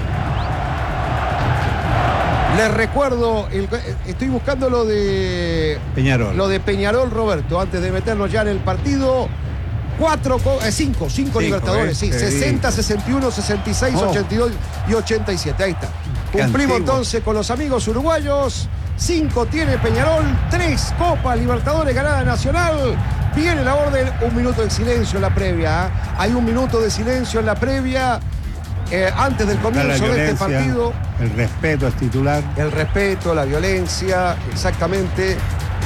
les recuerdo, el, estoy buscando lo de Peñarol. Lo de Peñarol, Roberto, antes de meternos ya en el partido. Cuatro, eh, cinco, cinco, cinco Libertadores, eh, sí. sesenta, sesenta y uno, sesenta y seis, oh. ochenta y dos y ochenta y siete. Ahí está. Qué Cumplimos antiguo. Entonces con los amigos uruguayos. Cinco tiene Peñarol, tres Copa Libertadores ganada Nacional. Viene la orden, un minuto de silencio en la previa. ¿eh? Hay un minuto de silencio en la previa. Eh, antes del comienzo de este partido. El respeto al titular. El respeto, la violencia, exactamente.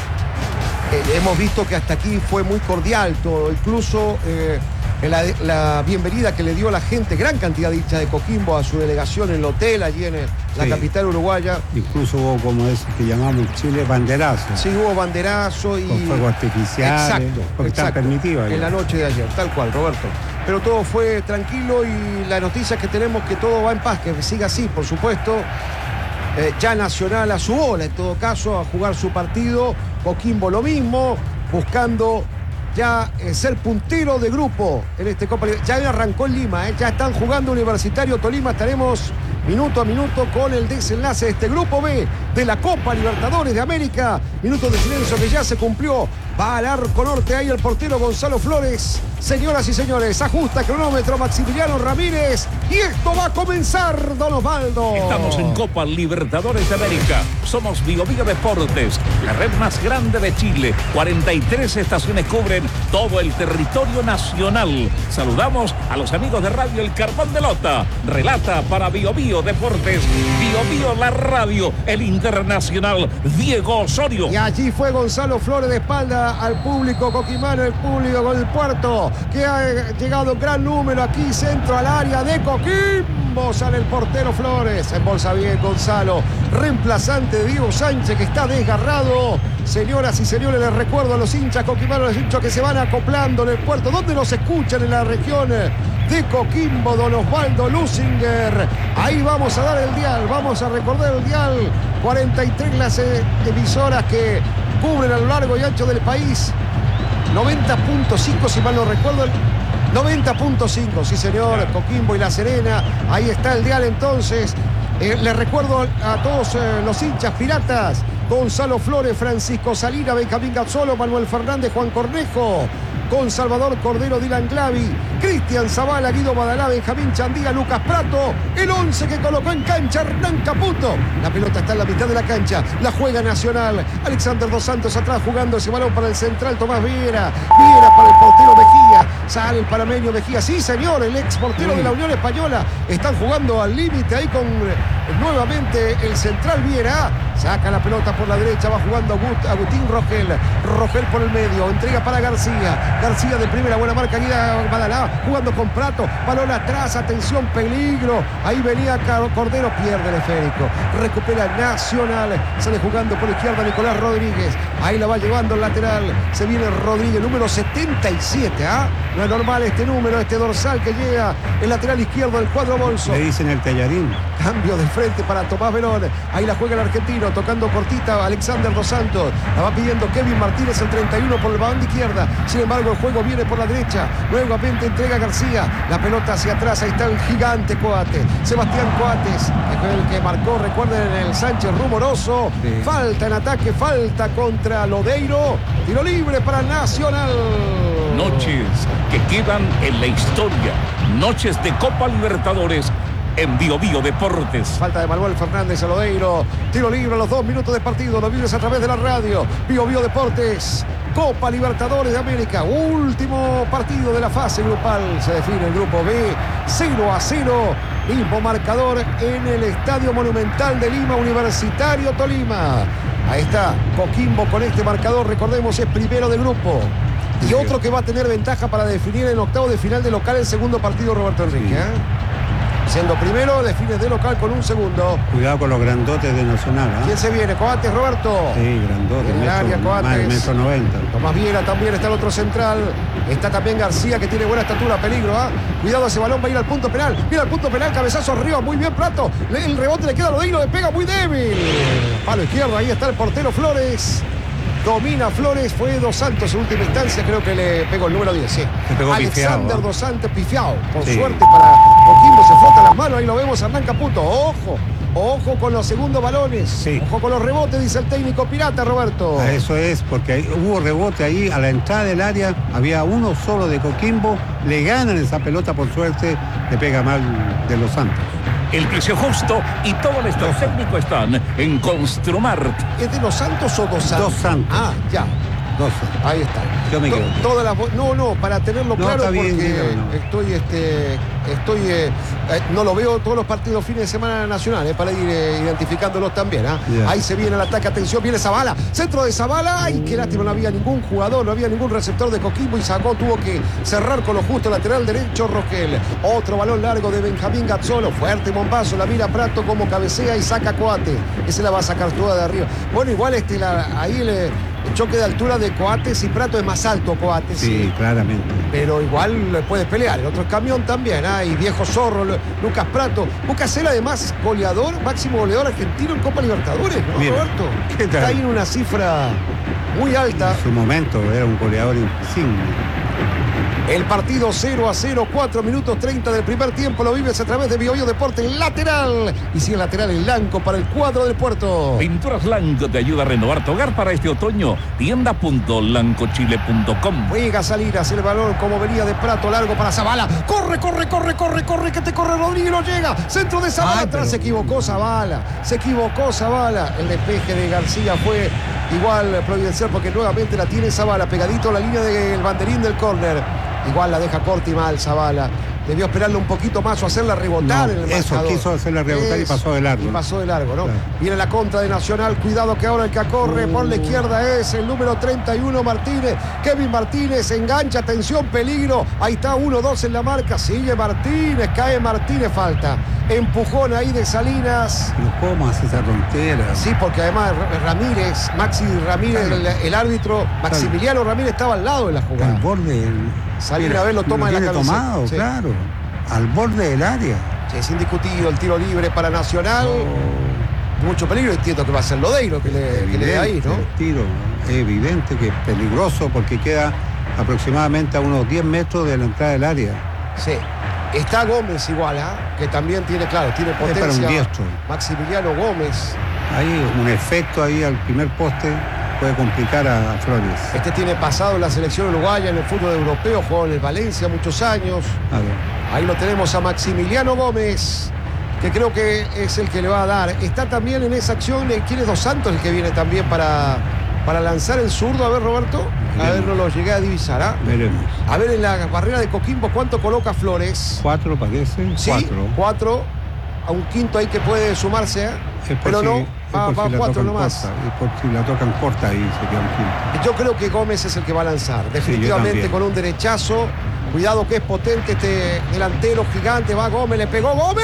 Eh, hemos visto que hasta aquí fue muy cordial todo, incluso eh, la, la bienvenida que le dio la gente, gran cantidad de hinchas de Coquimbo a su delegación en el hotel, allí en el, la sí. capital uruguaya. Incluso hubo, como es que llamamos Chile, banderazo. Sí, hubo banderazo y... Con fuego artificial. Exacto, porque exacto. Está permitido ahí. En la noche de ayer, tal cual, Roberto. Pero todo fue tranquilo y la noticia es que tenemos que todo va en paz, que siga así, por supuesto. Eh, ya Nacional a su bola, en todo caso, a jugar su partido. Coquimbo lo mismo, buscando ya eh, ser puntero de grupo en este Copa Libertadores. Ya arrancó en Lima, eh, ya están jugando Universitario Tolima. Estaremos minuto a minuto con el desenlace de este Grupo B de la Copa Libertadores de América. Minuto de silencio que ya se cumplió. Va al arco norte ahí el portero Gonzalo Flores. Señoras y señores, ajusta cronómetro Maximiliano Ramírez y esto va a comenzar, don Osvaldo. Estamos en Copa Libertadores de América. Somos Bio Bio Deportes, la red más grande de Chile. cuarenta y tres estaciones cubren todo el territorio nacional. Saludamos a los amigos de Radio El Carbón de Lota. Relata para Bio Bio Deportes, Bio Bio la radio, el internacional Diego Osorio. Y allí fue Gonzalo Flores de espalda al público coquimano, el público con el puerto, que ha llegado gran número aquí, centro al área de Coquimbo. Sale el portero Flores, embolsa bien Gonzalo, reemplazante de Diego Sánchez, que está desgarrado. Señoras y señores, les recuerdo a los hinchas coquimanos, los hinchas que se van acoplando en el puerto, donde nos escuchan en la región de Coquimbo, don Osvaldo Lusinger. Ahí vamos a dar el dial, vamos a recordar el dial. cuarenta y tres las emisoras que cubren a lo largo y ancho del país. noventa punto cinco, si mal no recuerdo. noventa punto cinco, sí señor, Coquimbo y La Serena. Ahí está el dial entonces. Eh, les recuerdo a todos eh, los hinchas piratas: Gonzalo Flores, Francisco Salina, Benjamín Gazzolo, Manuel Fernández, Juan Cornejo, con Salvador Cordero, Dylan Clavi, Cristian Zavala, Guido Badalá, Benjamín Chandía, Lucas Prato, el once que colocó en cancha Hernán Caputo. La pelota está en la mitad de la cancha, la juega Nacional. Alexander Dos Santos atrás jugando ese balón para el central Tomás Viera. Viera para el portero Mejía. Sale el panameño Mejía. Sí, señor, el ex portero de la Unión Española. Están jugando al límite ahí con eh, nuevamente el central Viera. Saca la pelota por la derecha, va jugando Agustín Rogel. Rogel por el medio, entrega para García. García de primera, buena marca, Guida Badalá, jugando con Prato, balón atrás, atención, peligro. Ahí venía Cordero, pierde el esférico. Recupera Nacional, sale jugando por la izquierda Nicolás Rodríguez. Ahí la va llevando el lateral. Se viene Rodríguez, número setenta y siete. ¿ah? No es normal este número, este dorsal que llega el lateral izquierdo del cuadro bolso. Le dicen el tallarín. Cambio de frente para Tomás Verón. Ahí la juega el argentino, tocando cortita Alexander Dos Santos. La va pidiendo Kevin Martínez, el treinta y uno por el banda izquierda. Sin embargo, el juego viene por la derecha. Nuevamente entrega García. La pelota hacia atrás. Ahí está el gigante Coate. Sebastián Coates, que fue el que marcó, recuerden, en el Sánchez Rumoroso. Sí. Falta en ataque, falta contra Lodeiro. Tiro libre para Nacional. Noches que quedan en la historia. Noches de Copa Libertadores en Bio Bio Deportes. Falta de Manuel Fernández a Lodeiro. Tiro libre a los dos minutos de partido. Lo vives a través de la radio. Bio Bio Deportes. Copa Libertadores de América. Último partido de la fase grupal. Se define el grupo B. cero a cero. Mismo marcador en el Estadio Monumental de Lima. Universitario Tolima. Ahí está Coquimbo con este marcador. Recordemos, es primero de grupo. Y otro que va a tener ventaja para definir en octavo de final de local el segundo partido, Roberto Enrique. ¿eh? Siendo primero, define de local con un segundo. Cuidado con los grandotes de Nacional. ¿eh? ¿Quién se viene? Coates, Roberto. Sí, grandotes. En el área, Coates. Más de metro noventa. Tomás Viera también está el otro central. Está también García, que tiene buena estatura, peligro. ¿eh? Cuidado, ese balón va a ir al punto penal. Mira al punto penal, cabezazo arriba, muy bien Prato. El rebote le queda a Lodeiro, le pega muy débil. Palo izquierdo, ahí está el portero Flores. Domina Flores, fue Dos Santos en última instancia, creo que le pegó el número diez, sí. Se pegó Alexander pifiado, ¿eh? Dos Santos pifiado, con sí. suerte para Coquimbo se frota las manos, ahí lo vemos, Hernán Caputo. Ojo, ojo con los segundos balones. Sí. Ojo con los rebotes, dice el técnico pirata, Roberto. A eso es, porque hay, hubo rebote ahí a la entrada del área, había uno solo de Coquimbo, le ganan esa pelota, por suerte, le pega mal de Los Santos. El precio justo y todo el stock técnico están en Construmart. ¿Es de Los Santos o Dos Santos? Dos Santos. Ah, ya. doce. Ahí está. Yo me To- quedo. Todas las, no, no, para tenerlo No, claro, está bien, porque dígalo, no. estoy, este, estoy, eh, eh, no lo veo todos los partidos fines de semana nacionales, para ir eh, identificándolos también. ¿ah? Yeah. Ahí se viene el ataque, atención, viene Zavala, centro de Zavala, ay, qué lástima, no había ningún jugador, no había ningún receptor de Coquimbo y sacó, tuvo que cerrar con lo justo, lateral derecho, Rogel. Otro balón largo de Benjamín Gazzolo, fuerte bombazo, la mira Prato como cabecea y saca Coate. Ese la va a sacar toda de arriba. Bueno, igual este, la, ahí le... El choque de altura de Coates y Prato es más alto Coates. Sí, Sí, claramente. pero igual le puede pelear. El otro es camión también. ¿ah? Y viejo zorro, Lu- Lucas Prato. Bucacel además goleador, máximo goleador argentino en Copa Libertadores, ¿no, Mira, Roberto? ¿qué tal? Está ahí en una cifra muy alta. En su momento era un goleador insigne. El partido cero a cero, cuatro minutos treinta del primer tiempo. Lo vives a través de Bio Bio Deporte lateral. Y sigue lateral el blanco para el cuadro del Puerto. Pinturas Blanco te ayuda a renovar tu hogar para este otoño. tienda punto blancochile punto com. Juega Salinas, el balón como venía de Prato, largo para Zavala. Corre, corre, corre, corre, corre, que te corre Rodríguez, no llega. Centro de Zavala, Ay, atrás pero- se equivocó Zavala. Se equivocó Zavala. El despeje de García fue igual providencial porque nuevamente la tiene Zavala, pegadito a la línea del banderín del córner. Igual la deja corta y mal Zavala. Debió esperarle un poquito más o hacerla rebotar No, en el eso, marcador. quiso hacerla rebotar y Eso, pasó de largo, Y ¿no? pasó de largo, ¿no? Claro. Viene la contra de Nacional. Cuidado que ahora el que corre por la izquierda es el número treinta y uno Martínez. Kevin Martínez engancha, atención, peligro. Ahí está uno dos en la marca. Sigue Martínez, cae Martínez, falta. Empujón ahí de Salinas. Pero ¿cómo hace esa frontera? Sí, porque además Ramírez, Maxi Ramírez, Claro. el, el árbitro, Maximiliano Ramírez estaba al lado de la jugada. Al borde del... Salir Mira, a ver, lo toma en la tiene camiseta. tomado, Sí. claro. Al borde del área. Sí, es indiscutido el tiro libre para Nacional. Mucho peligro, entiendo que va a ser Lodeiro que le, que le dé ahí, ¿no? El tiro, es evidente que es peligroso porque queda aproximadamente a unos diez metros de la entrada del área. Sí. Está Gómez igual, ¿ah? Que también tiene, claro, tiene para un potencia. diestro. Maximiliano Gómez. Hay un efecto ahí al primer poste, puede complicar a, a Flores. Este tiene pasado en la selección uruguaya en el fútbol europeo, jugó en el Valencia muchos años. Claro. Ahí lo tenemos a Maximiliano Gómez, que creo que es el que le va a dar. Está también en esa acción, eh, ¿quién es Dos Santos el que viene también para, para lanzar el zurdo? A ver, Roberto. A ver, no lo llegué a divisar, ¿ah? Veremos. A ver, en la barrera de Coquimbo, ¿cuánto coloca Flores? Cuatro parece. Sí, Cuatro. cuatro. A un quinto ahí que puede sumarse, ¿eh? Es por Pero si- no, es va, por va si la cuatro tocan nomás. corta, es por si la tocan corta ahí se queda un quinto. Yo creo que Gómez es el que va a lanzar. Definitivamente también. con un derechazo. Cuidado que es potente este delantero gigante. Va Gómez, le pegó Gómez.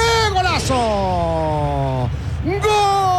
¡Golazo! ¡Gol!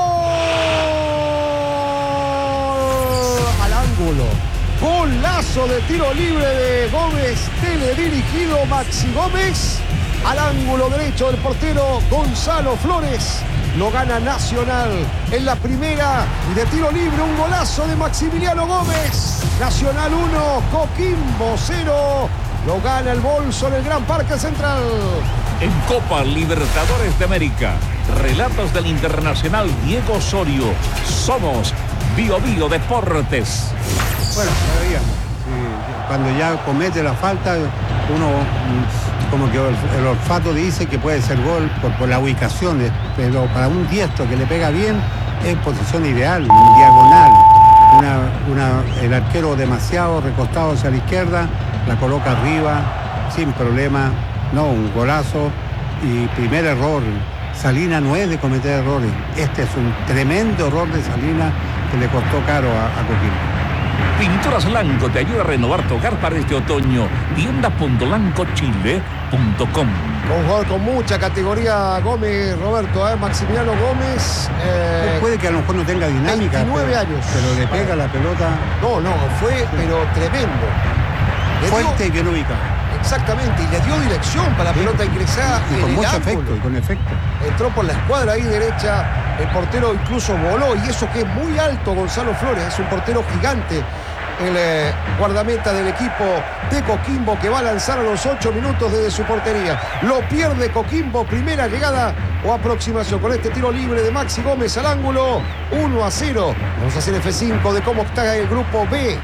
Al ángulo. Golazo de tiro libre de Gómez. Teledirigido Maxi Gómez. Al ángulo derecho del portero Gonzalo Flores. Lo gana Nacional en la primera y de tiro libre un golazo de Maximiliano Gómez. Nacional uno, Coquimbo cero. Lo gana el Bolso en el Gran Parque Central. En Copa Libertadores de América, relatos del internacional Diego Osorio. Somos Bio Bio Deportes. Bueno, ya veíamos. Sí, cuando ya comete la falta, uno mm, como que el, el olfato dice que puede ser gol por, por la ubicación, eh, pero para un diestro que le pega bien es posición ideal, diagonal. Una, una, el arquero demasiado recostado hacia la izquierda, la coloca arriba, sin problema, no, un golazo. Y primer error, Salinas no es de cometer errores, este es un tremendo error de Salinas que le costó caro a, a Coquimbo. Pinturas Blanco te ayuda a renovar tu hogar para este otoño. tienda punto blancochile punto com. Un jugador con mucha categoría Gómez, Roberto, ¿eh? Maximiliano Gómez. eh, Puede que a lo mejor no tenga dinámica, veintinueve pero, años. pero le pega la pelota No, no, fue pero tremendo. Le dio- fuerte y bien ubicada. Exactamente, y le dio dirección para la Sí. pelota ingresada Y en con el mucho ángulo. efecto, y con efecto. Entró por la escuadra ahí derecha, el portero incluso voló, y eso que es muy alto Gonzalo Flores, es un portero gigante. el eh, guardameta del equipo de Coquimbo, que va a lanzar a los ocho minutos desde su portería. Lo pierde Coquimbo, primera llegada o aproximación con este tiro libre de Maxi Gómez al ángulo. uno a cero. Vamos a hacer F cinco de cómo está el grupo B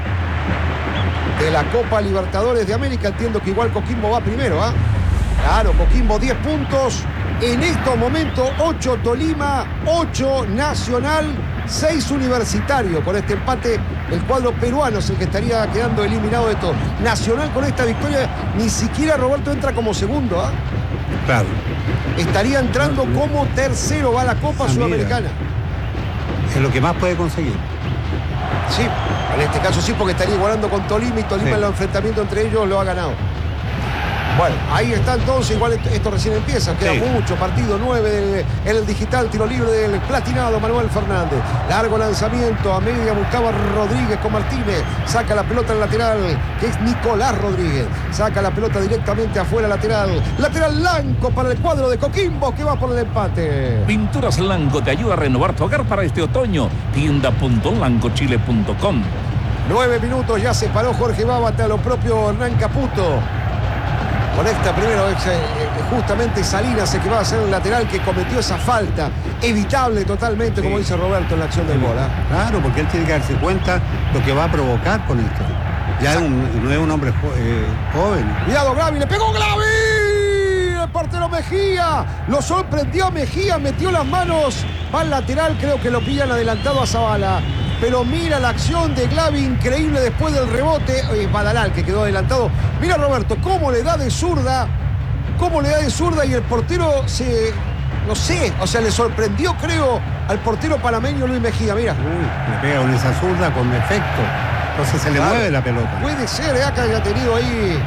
de la Copa Libertadores de América. Entiendo que igual Coquimbo va primero, ¿ah? ¿eh? Claro, Coquimbo diez puntos. En estos momentos ocho Tolima, ocho Nacional, seis Universitario. Con este empate el cuadro peruano es el que estaría quedando eliminado de todo. Nacional con esta victoria ni siquiera Roberto entra como segundo, ¿ah? ¿eh? Claro. Estaría entrando como tercero, va a la Copa ah, Sudamericana. Es lo que más puede conseguir. Sí, en este caso sí, porque estaría igualando con Tolima y Tolima sí. En el enfrentamiento entre ellos lo ha ganado. Bueno, ahí está entonces, igual esto, esto recién empieza, queda sí. mucho, partido nueve en el digital, tiro libre del platinado Manuel Fernández. Largo lanzamiento, a media buscaba Rodríguez con Martínez, saca la pelota al lateral, que es Nicolás Rodríguez, saca la pelota directamente afuera lateral, lateral Lanco para el cuadro de Coquimbo que va por el empate. Pinturas Lanco te ayuda a renovar tu hogar para este otoño, tienda punto lanco chile punto com. Nueve minutos, ya se paró Jorge Bábata, a lo propio Hernán Caputo. Conecta primero eh, justamente Salinas, el que va a ser el lateral que cometió esa falta, evitable totalmente, sí. Como dice Roberto en la acción del gol. ¿eh? Claro, porque él tiene que darse cuenta lo que va a provocar con esto. Ya es un, no es un hombre jo eh, joven. Cuidado, Glavi, le pegó Glavi. El portero Mejía, lo sorprendió Mejía, metió las manos, va al lateral, creo que lo pillan adelantado a Zavala. Pero mira la acción de Glavi, increíble después del rebote. Eh, Badalal, que quedó adelantado. Mira Roberto, cómo le da de zurda. Cómo le da de zurda y el portero se... No sé, o sea, le sorprendió, creo, al portero panameño Luis Mejía. Mira. Uy, le pega con esa zurda con efecto. Entonces se le claro. mueve la pelota. Puede ser, ¿eh? Que haya tenido ahí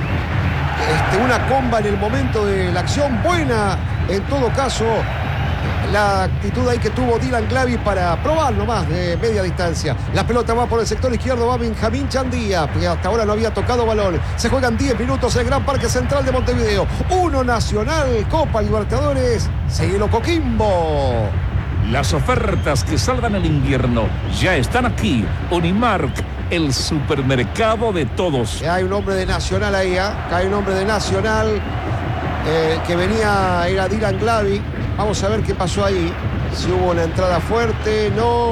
este, una comba en el momento de la acción. Buena, en todo caso, la actitud ahí que tuvo Dylan Glavi para probar nomás de media distancia. La pelota va por el sector izquierdo, va Benjamín Chandía, que hasta ahora no había tocado balón. Se juegan diez minutos en el Gran Parque Central de Montevideo. Uno Nacional, Copa Libertadores, seguilo Coquimbo. Las ofertas que salvan el invierno ya están aquí. Unimark, el supermercado de todos. Ya hay un hombre de Nacional ahí, ¿eh? Hay un hombre de Nacional eh, que venía, era Dylan Glavi. Vamos a ver qué pasó ahí. Si hubo una entrada fuerte, no.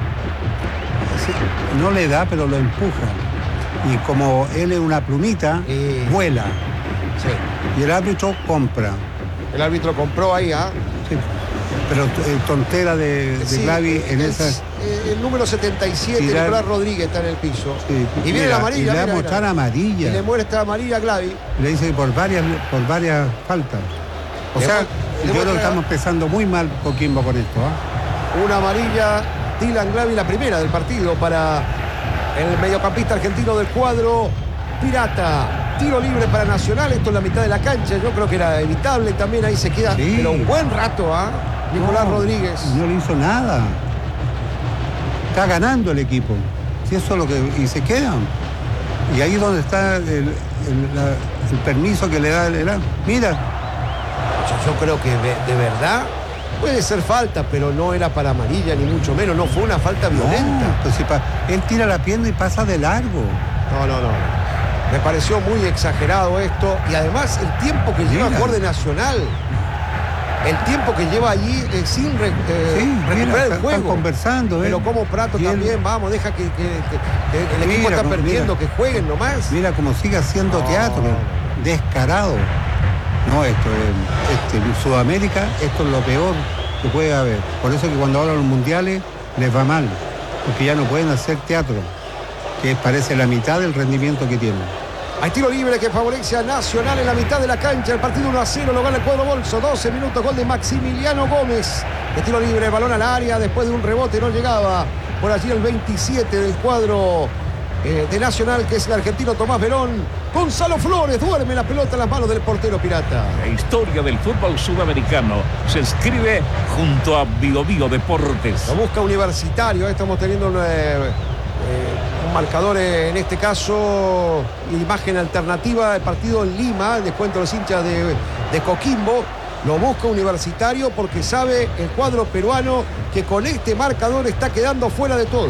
Sí, no le da, pero lo empuja. Y como él es una plumita, eh... vuela. Sí. Y el árbitro compra. El árbitro compró ahí, ¿ah? ¿eh? Sí. Pero eh, tontera de, de sí, Glavi en el, esas. Eh, el número setenta y siete, tirar... Nicolás Rodríguez está en el piso. Sí. Y viene la amarilla. Y le va a mira, mostrar mira. amarilla. Y le muestra amarilla a Glavi. Le dice por varias, por varias faltas. O sea, yo creo que estamos empezando muy mal Coquimbo con esto. ¿eh? Una amarilla, Dylan Glavi, la primera del partido para el mediocampista argentino del cuadro pirata. Tiro libre para Nacional, esto en la mitad de la cancha. Yo creo que era evitable también, ahí se queda, sí. Pero un buen rato, ¿ah? ¿eh? Nicolás no, Rodríguez. No le hizo nada. Está ganando el equipo. Si eso es lo que. Y se quedan. Y ahí es donde está el, el, la, el permiso que le da el, el mira. Yo creo que de, de verdad puede ser falta, pero no era para amarilla ni mucho menos, no fue una falta violenta. No, pues si pa, él tira la pierna y pasa de largo. No, no, no. Me pareció muy exagerado esto y además el tiempo que lleva jugador de Nacional, el tiempo que lleva allí eh, sin re, eh, sí, recuperar mira, el juego. Están conversando, pero ¿eh? como Prato él, también, vamos, deja que, que, que, que el equipo está como, perdiendo, mira, que jueguen nomás. Mira cómo sigue haciendo no. teatro, descarado. No, esto este, en Sudamérica, esto es lo peor que puede haber. Por eso que cuando hablan los mundiales les va mal, porque ya no pueden hacer teatro, que parece la mitad del rendimiento que tienen. Hay tiro libre que favorece a Nacional en la mitad de la cancha. El partido uno a cero, lo gana el cuadro bolso. doce minutos, gol de Maximiliano Gómez. De tiro libre, balón al área, después de un rebote no llegaba. Por allí el veintisiete del cuadro eh, de Nacional, que es el argentino Tomás Verón. Gonzalo Flores duerme la pelota en las manos del portero pirata. La historia del fútbol sudamericano se escribe junto a Bio Bio Deportes. Lo busca Universitario, estamos teniendo una, eh, un marcador, eh, en este caso, imagen alternativa, el partido en Lima, descuento los hinchas de, de Coquimbo. Lo busca Universitario porque sabe el cuadro peruano que con este marcador está quedando fuera de todo.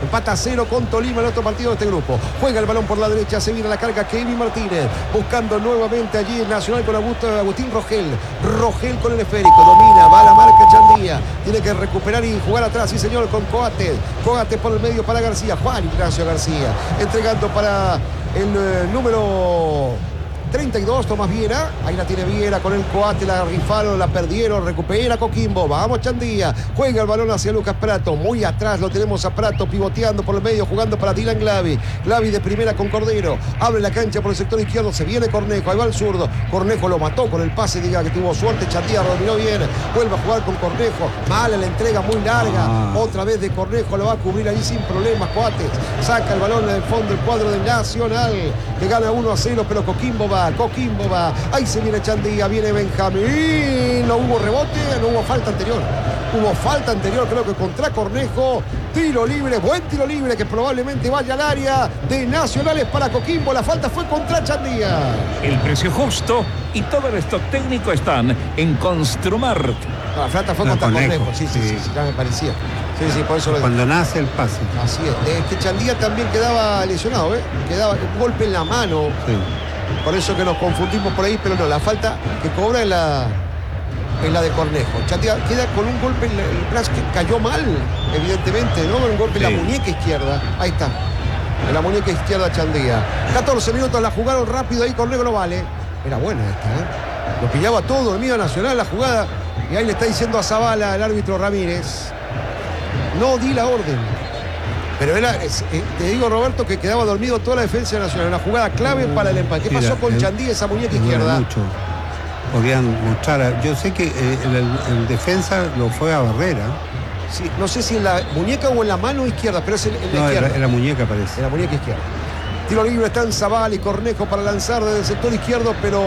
Empata a cero con Tolima el otro partido de este grupo. Juega el balón por la derecha, se viene la carga Kevin Martínez, buscando nuevamente allí el Nacional con Agustín Rogel. Rogel con el esférico, domina, va a la marca Chandía. Tiene que recuperar y jugar atrás, sí señor, con Coates. Coates por el medio para García. Juan Ignacio García, entregando para el eh, número treinta y dos, Tomás Viera. Ahí la tiene Viera con el Coate, la rifaron, la perdieron, recupera Coquimbo. Vamos Chandía, juega el balón hacia Lucas Prato, muy atrás lo tenemos a Prato pivoteando por el medio, jugando para Dylan Glavi. Glavi de primera con Cordero, abre la cancha por el sector izquierdo, se viene Cornejo, ahí va el zurdo. Cornejo lo mató con el pase, diga que tuvo suerte. Chandía dominó bien, vuelve a jugar con Cornejo, mala la entrega, muy larga. Ah. Otra vez de Cornejo, lo va a cubrir ahí sin problemas. Coates saca el balón en el fondo del cuadro del Nacional, que gana uno a cero, pero Coquimbo va. Coquimbo va, ahí se viene Chandía, viene Benjamín, no hubo rebote, no hubo falta anterior, hubo falta anterior creo que contra Cornejo. Tiro libre, buen tiro libre que probablemente vaya al área de Nacionales para Coquimbo. La falta fue contra Chandía. El precio justo y todo el stock técnico están en Construmart. No, la falta fue no, contra Cornejo, Cornejo. Sí, sí, sí, sí, ya me parecía. Sí, sí, por eso lo Cuando digo. nace el pase. Así es, es que Chandía también quedaba lesionado, ¿eh? Quedaba un golpe en la mano. Sí. Por eso que nos confundimos por ahí, pero no, la falta que cobra es la, es la de Cornejo. Chandía queda con un golpe en el brazo que cayó mal, evidentemente, ¿no? Un golpe sí. en la muñeca izquierda. Ahí está. En la muñeca izquierda Chandía. catorce minutos, la jugaron rápido ahí, Cornejo no vale. Era buena esta, ¿eh? Lo pillaba todo, dormida Nacional la jugada. Y ahí le está diciendo a Zavala, el árbitro Ramírez, no di la orden. Pero era, eh, te digo, Roberto, que quedaba dormido toda la defensa nacional. Una jugada clave para el empate. ¿Qué pasó Mira, con el, Chandía, esa muñeca izquierda? Mucho. Podían mostrar. Yo sé que eh, el, el defensa lo fue a Barrera. Sí, no sé si en la muñeca o en la mano izquierda, pero es en, en la no, izquierda. En la muñeca parece. En la muñeca izquierda. Tiro libre, están Zavala y Cornejo para lanzar desde el sector izquierdo, pero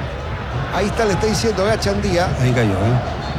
ahí está, le está diciendo, vea Chandía. Ahí cayó, ¿eh?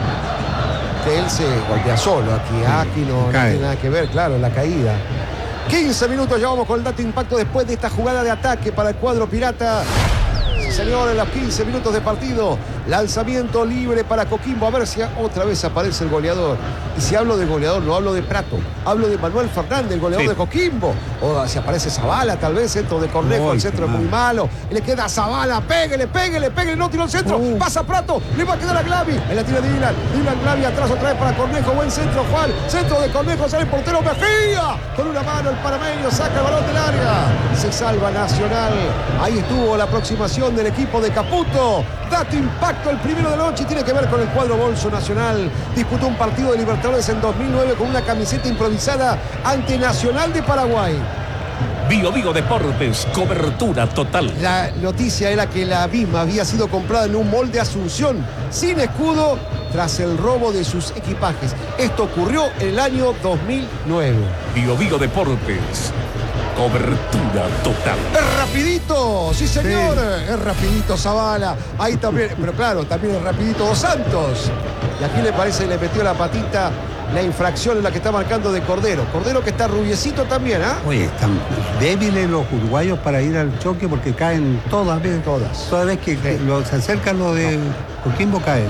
Que él se golpea solo aquí, aquí no, no tiene nada que ver, claro, en la caída. quince minutos, ya vamos con el dato impacto después de esta jugada de ataque para el cuadro pirata. Sí, señor, en los quince minutos de partido, lanzamiento libre para Coquimbo, a ver si otra vez aparece el goleador. Y si hablo de goleador, no hablo de Prato, hablo de Manuel Fernández, el goleador sí. de Coquimbo. O si aparece Zavala, tal vez, centro de Cornejo, el centro es muy malo. Y le queda a Zavala, péguele, péguele, péguele, no tiró el centro, uh. pasa Prato, le va a quedar a Glavi. En la tira de Dylan, Dylan Glavi atrás otra vez para Cornejo, buen centro, Juan, centro de Cornejo, sale el portero Mejía. Con una mano el panameño, saca el balón del área. Se salva Nacional. Ahí estuvo la aproximación del equipo de Caputo. Dato impacto, el primero de la noche, y tiene que ver con el cuadro Bolso Nacional. Disputó un partido de Libertadores en dos mil nueve con una camiseta improvisada ante Nacional de Paraguay. Bio Bio Deportes, cobertura total. La noticia era que la misma había sido comprada en un mall de Asunción, sin escudo, tras el robo de sus equipajes. Esto ocurrió en el año dos mil nueve. Bio Bio Deportes, cobertura total. Es rapidito, sí señor, sí. Es rapidito Zavala. Ahí también, pero claro, también es rapidito Dos Santos. Y aquí le parece, le metió la patita. La infracción en la que está marcando de Cordero. Cordero que está rubiecito también, ¿ah? ¿eh? Oye, están débiles los uruguayos para ir al choque porque caen todas veces. Todas. Toda vez que sí. los, se acercan los de no. Coquimbo caen.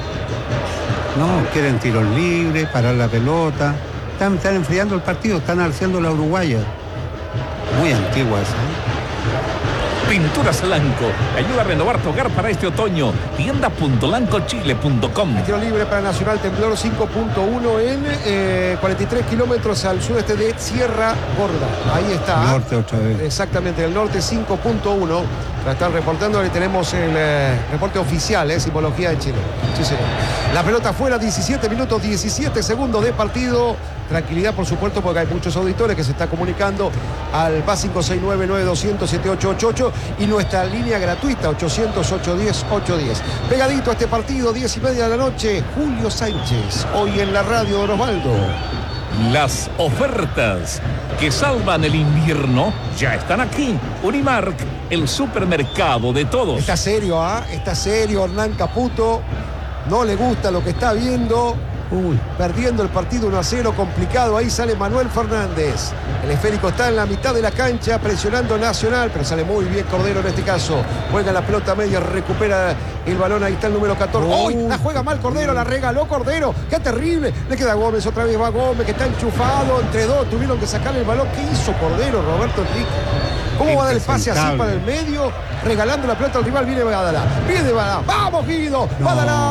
No, quieren tiros libres, parar la pelota. Están, están enfriando el partido, están haciendo la uruguaya. Muy antigua esa, ¿eh? Pinturas Lanco, ayuda a renovar tu hogar para este otoño. Tienda punto lanco chile punto com. Tiro libre para Nacional, temblor cinco punto uno en eh, cuarenta y tres kilómetros al sureste de Sierra Gorda. Ahí está. Norte otra vez. Exactamente, el norte cinco punto uno. La están reportando, ahí tenemos el eh, reporte oficial, eh, Simbología de Chile. Sí, señor. La pelota fuera, diecisiete minutos, diecisiete segundos de partido. Tranquilidad, por supuesto, porque hay muchos auditores que se están comunicando al más cinco seis nueve nueve dos cero cero siete ocho ocho ocho y nuestra línea gratuita ochocientos ocho diez ocho diez. Pegadito a este partido, diez y media de la noche, Julio Sánchez, hoy en la radio Don Osvaldo. Las ofertas que salvan el invierno ya están aquí. Unimark, el supermercado de todos. Está serio, ¿ah? ¿eh? Está serio Hernán Caputo. No le gusta lo que está viendo. Uy. Perdiendo el partido uno a cero, complicado. Ahí sale Manuel Fernández. El esférico está en la mitad de la cancha, presionando Nacional, pero sale muy bien Cordero en este caso. Juega la pelota media, recupera el balón. Ahí está el número catorce. ¡Uy! La juega mal Cordero, la regaló Cordero. ¡Qué terrible! Le queda Gómez, otra vez va Gómez, que está enchufado. Entre dos tuvieron que sacar el balón. ¿Qué hizo Cordero, Roberto Enrique? ¿Cómo va a dar el pase así para el medio? Regalando la pelota al rival. Viene Badalá. Viene Badalá. ¡Vamos, Guido! No.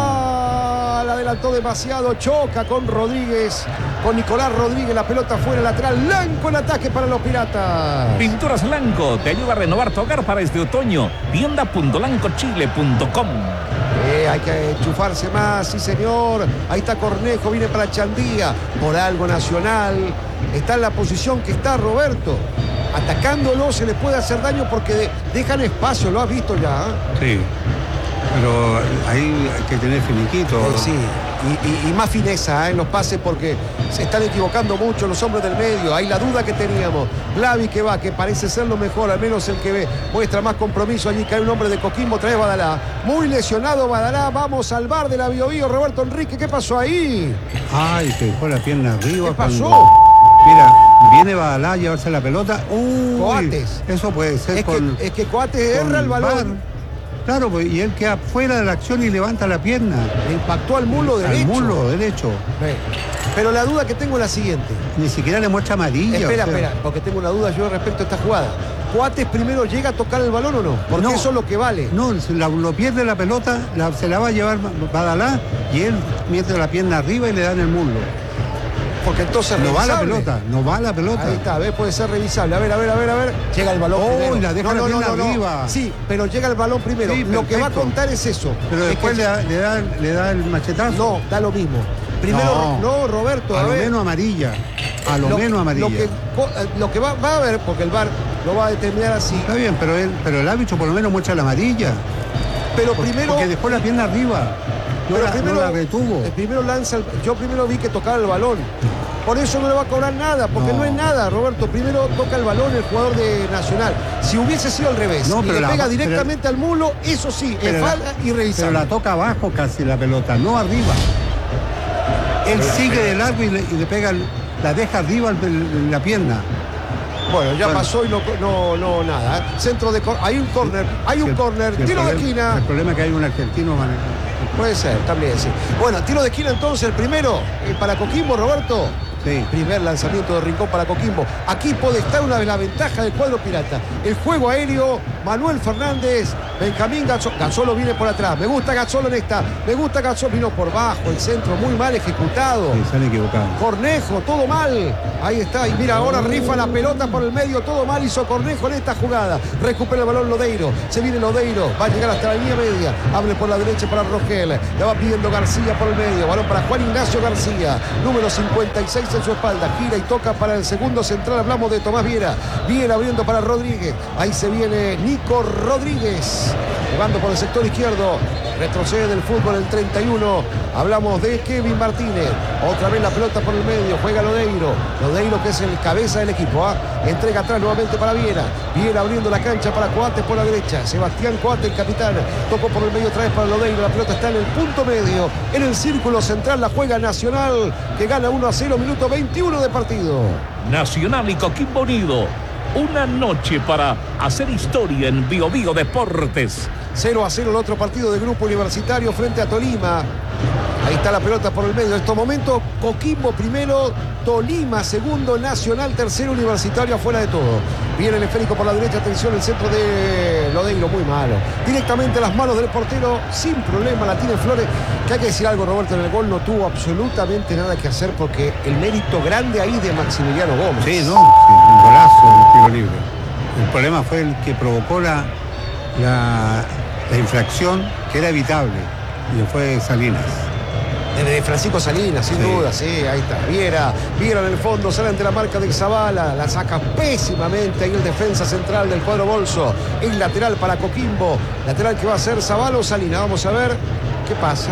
Badalá la adelantó demasiado. Choca con Rodríguez. Con Nicolás Rodríguez. La pelota fuera lateral. Blanco en ataque para los Piratas. Pinturas Blanco te ayuda a renovar tu hogar para este otoño. Tienda punto blanco chile punto com. Eh, hay que enchufarse más, sí señor. Ahí está Cornejo, viene para Chandía. Por algo Nacional está en la posición que está Roberto. Atacándolo se le puede hacer daño porque dejan espacio, lo has visto ya. ¿eh? Sí, pero ahí hay que tener finiquito. Eh, sí, y, y, y más fineza ¿eh? en los pases porque se están equivocando mucho los hombres del medio. Ahí la duda que teníamos. Blavi que va, que parece ser lo mejor, al menos el que ve, muestra más compromiso allí, que hay un hombre de Coquimbo, trae Badalá. Muy lesionado Badalá, vamos al bar de la Bio Bio. Roberto Enrique, ¿qué pasó ahí? Ay, se dejó la pierna arriba. ¿Qué pasó? Cuando... Mira, viene Badalá a llevarse la pelota. Uy, Coates. Eso puede ser es con... Que, es que Coates erra el balón. Bar. Claro, pues, y él queda fuera de la acción y levanta la pierna. Le impactó al muslo derecho. Al muslo derecho. Sí. Pero la duda que tengo es la siguiente. Ni siquiera le muestra amarilla. Espera, o sea. espera, porque tengo una duda yo respecto a esta jugada. ¿Coates primero llega a tocar el balón o no? Porque no, eso es lo que vale. No, la, lo pierde la pelota, la, se la va a llevar Badalá y él mete la pierna arriba y le da en el muslo. Porque entonces no revisable. va la pelota, no va la pelota. Ahí está, ¿ves? Puede ser revisable. A ver, a ver, a ver, a ver. Llega el balón oh, primero. Y la deja no, la no, pierna no, no, arriba. Sí, pero llega el balón primero. Sí, lo que va a contar es eso. Pero después que... le, da, le, da, le da el machetazo. No, da lo mismo. Primero, no, no Roberto. A, a lo ver. menos amarilla. A lo, lo menos amarilla. Lo que, lo que va, va a ver, porque el V A R lo va a determinar así. Está bien, pero, él, pero el árbitro por lo menos muestra la amarilla. Pero porque, primero. Porque dejó la pierna arriba. No, pero la, primero, no la retuvo. El primero lanza el, yo primero vi que tocaba el balón. Por eso no le va a cobrar nada, porque no, no es nada, Roberto. Primero toca el balón el jugador de Nacional. Si hubiese sido al revés, no, y le la, pega directamente pero, al muslo, eso sí, es falta y revisable. Pero la toca abajo casi la pelota, no arriba. Él pero, sigue pero, de largo y le, y le pega, la deja arriba el, la pierna. Bueno, ya bueno. pasó y no, no, no nada. ¿eh? Centro de hay un córner, hay un córner, si tiro problema, de esquina. El problema es que hay un argentino manejando. Puede ser, también, sí. Bueno, tiro de esquina entonces, el primero eh, para Coquimbo, Roberto. Sí. Primer lanzamiento de Rincón para Coquimbo. Aquí puede estar una de las ventajas del cuadro pirata. El juego aéreo, Manuel Fernández, Benjamín Gazzolo. Gazzolo viene por atrás. Me gusta Gazzolo en esta. Me gusta Gazzolo. Vino por bajo, el centro muy mal ejecutado. Sí, sale equivocado. Cornejo, todo mal. Ahí está. Y mira, ahora rifa la pelota por el medio. Todo mal hizo Cornejo en esta jugada. Recupera el balón Lodeiro. Se viene Lodeiro. Va a llegar hasta la línea media. Abre por la derecha para Rogel. Le va pidiendo García por el medio. Balón para Juan Ignacio García. Número cincuenta y seis en su espalda. Gira y toca para el segundo central. Hablamos de Tomás Viera. Viene abriendo para Rodríguez. Ahí se viene Nico Rodríguez. Jugando por el sector izquierdo. Retrocede del fútbol el treinta y uno. Hablamos de Kevin Martínez. Otra vez la pelota por el medio. Juega Lodeiro. Lodeiro que es el cabeza del equipo. ¿eh? Entrega atrás nuevamente para Viera. Viera abriendo la cancha para Coates por la derecha. Sebastián Coates, el capitán. Tocó por el medio otra vez para Lodeiro. La pelota está en el punto medio. En el círculo central la juega Nacional, que gana uno a cero, minuto veintiuno de partido. Nacional y Coquimbo Unido. Una noche para hacer historia en Bio Bio Deportes. cero a cero el otro partido de Grupo Universitario frente a Tolima. Ahí está la pelota por el medio. En estos momentos, Coquimbo primero, Tolima segundo, Nacional tercero, Universitario afuera de todo. Viene el esférico por la derecha, atención, el centro de Lodeiro, muy malo. Directamente a las manos del portero, sin problema, la tiene Flores. Que hay que decir algo, Roberto, en el gol no tuvo absolutamente nada que hacer porque el mérito grande ahí de Maximiliano Gómez. Sí, no, sí, un golazo, un tiro libre. El problema fue el que provocó la, la, la infracción, que era evitable, y fue Salinas. De Francisco Salinas, sin sí. duda, sí, ahí está. Viera, Viera en el fondo, sale ante la marca de Zavala, la saca pésimamente ahí el defensa central del cuadro bolso. El lateral para Coquimbo, lateral que va a ser Zavala o Salinas. Vamos a ver qué pasa.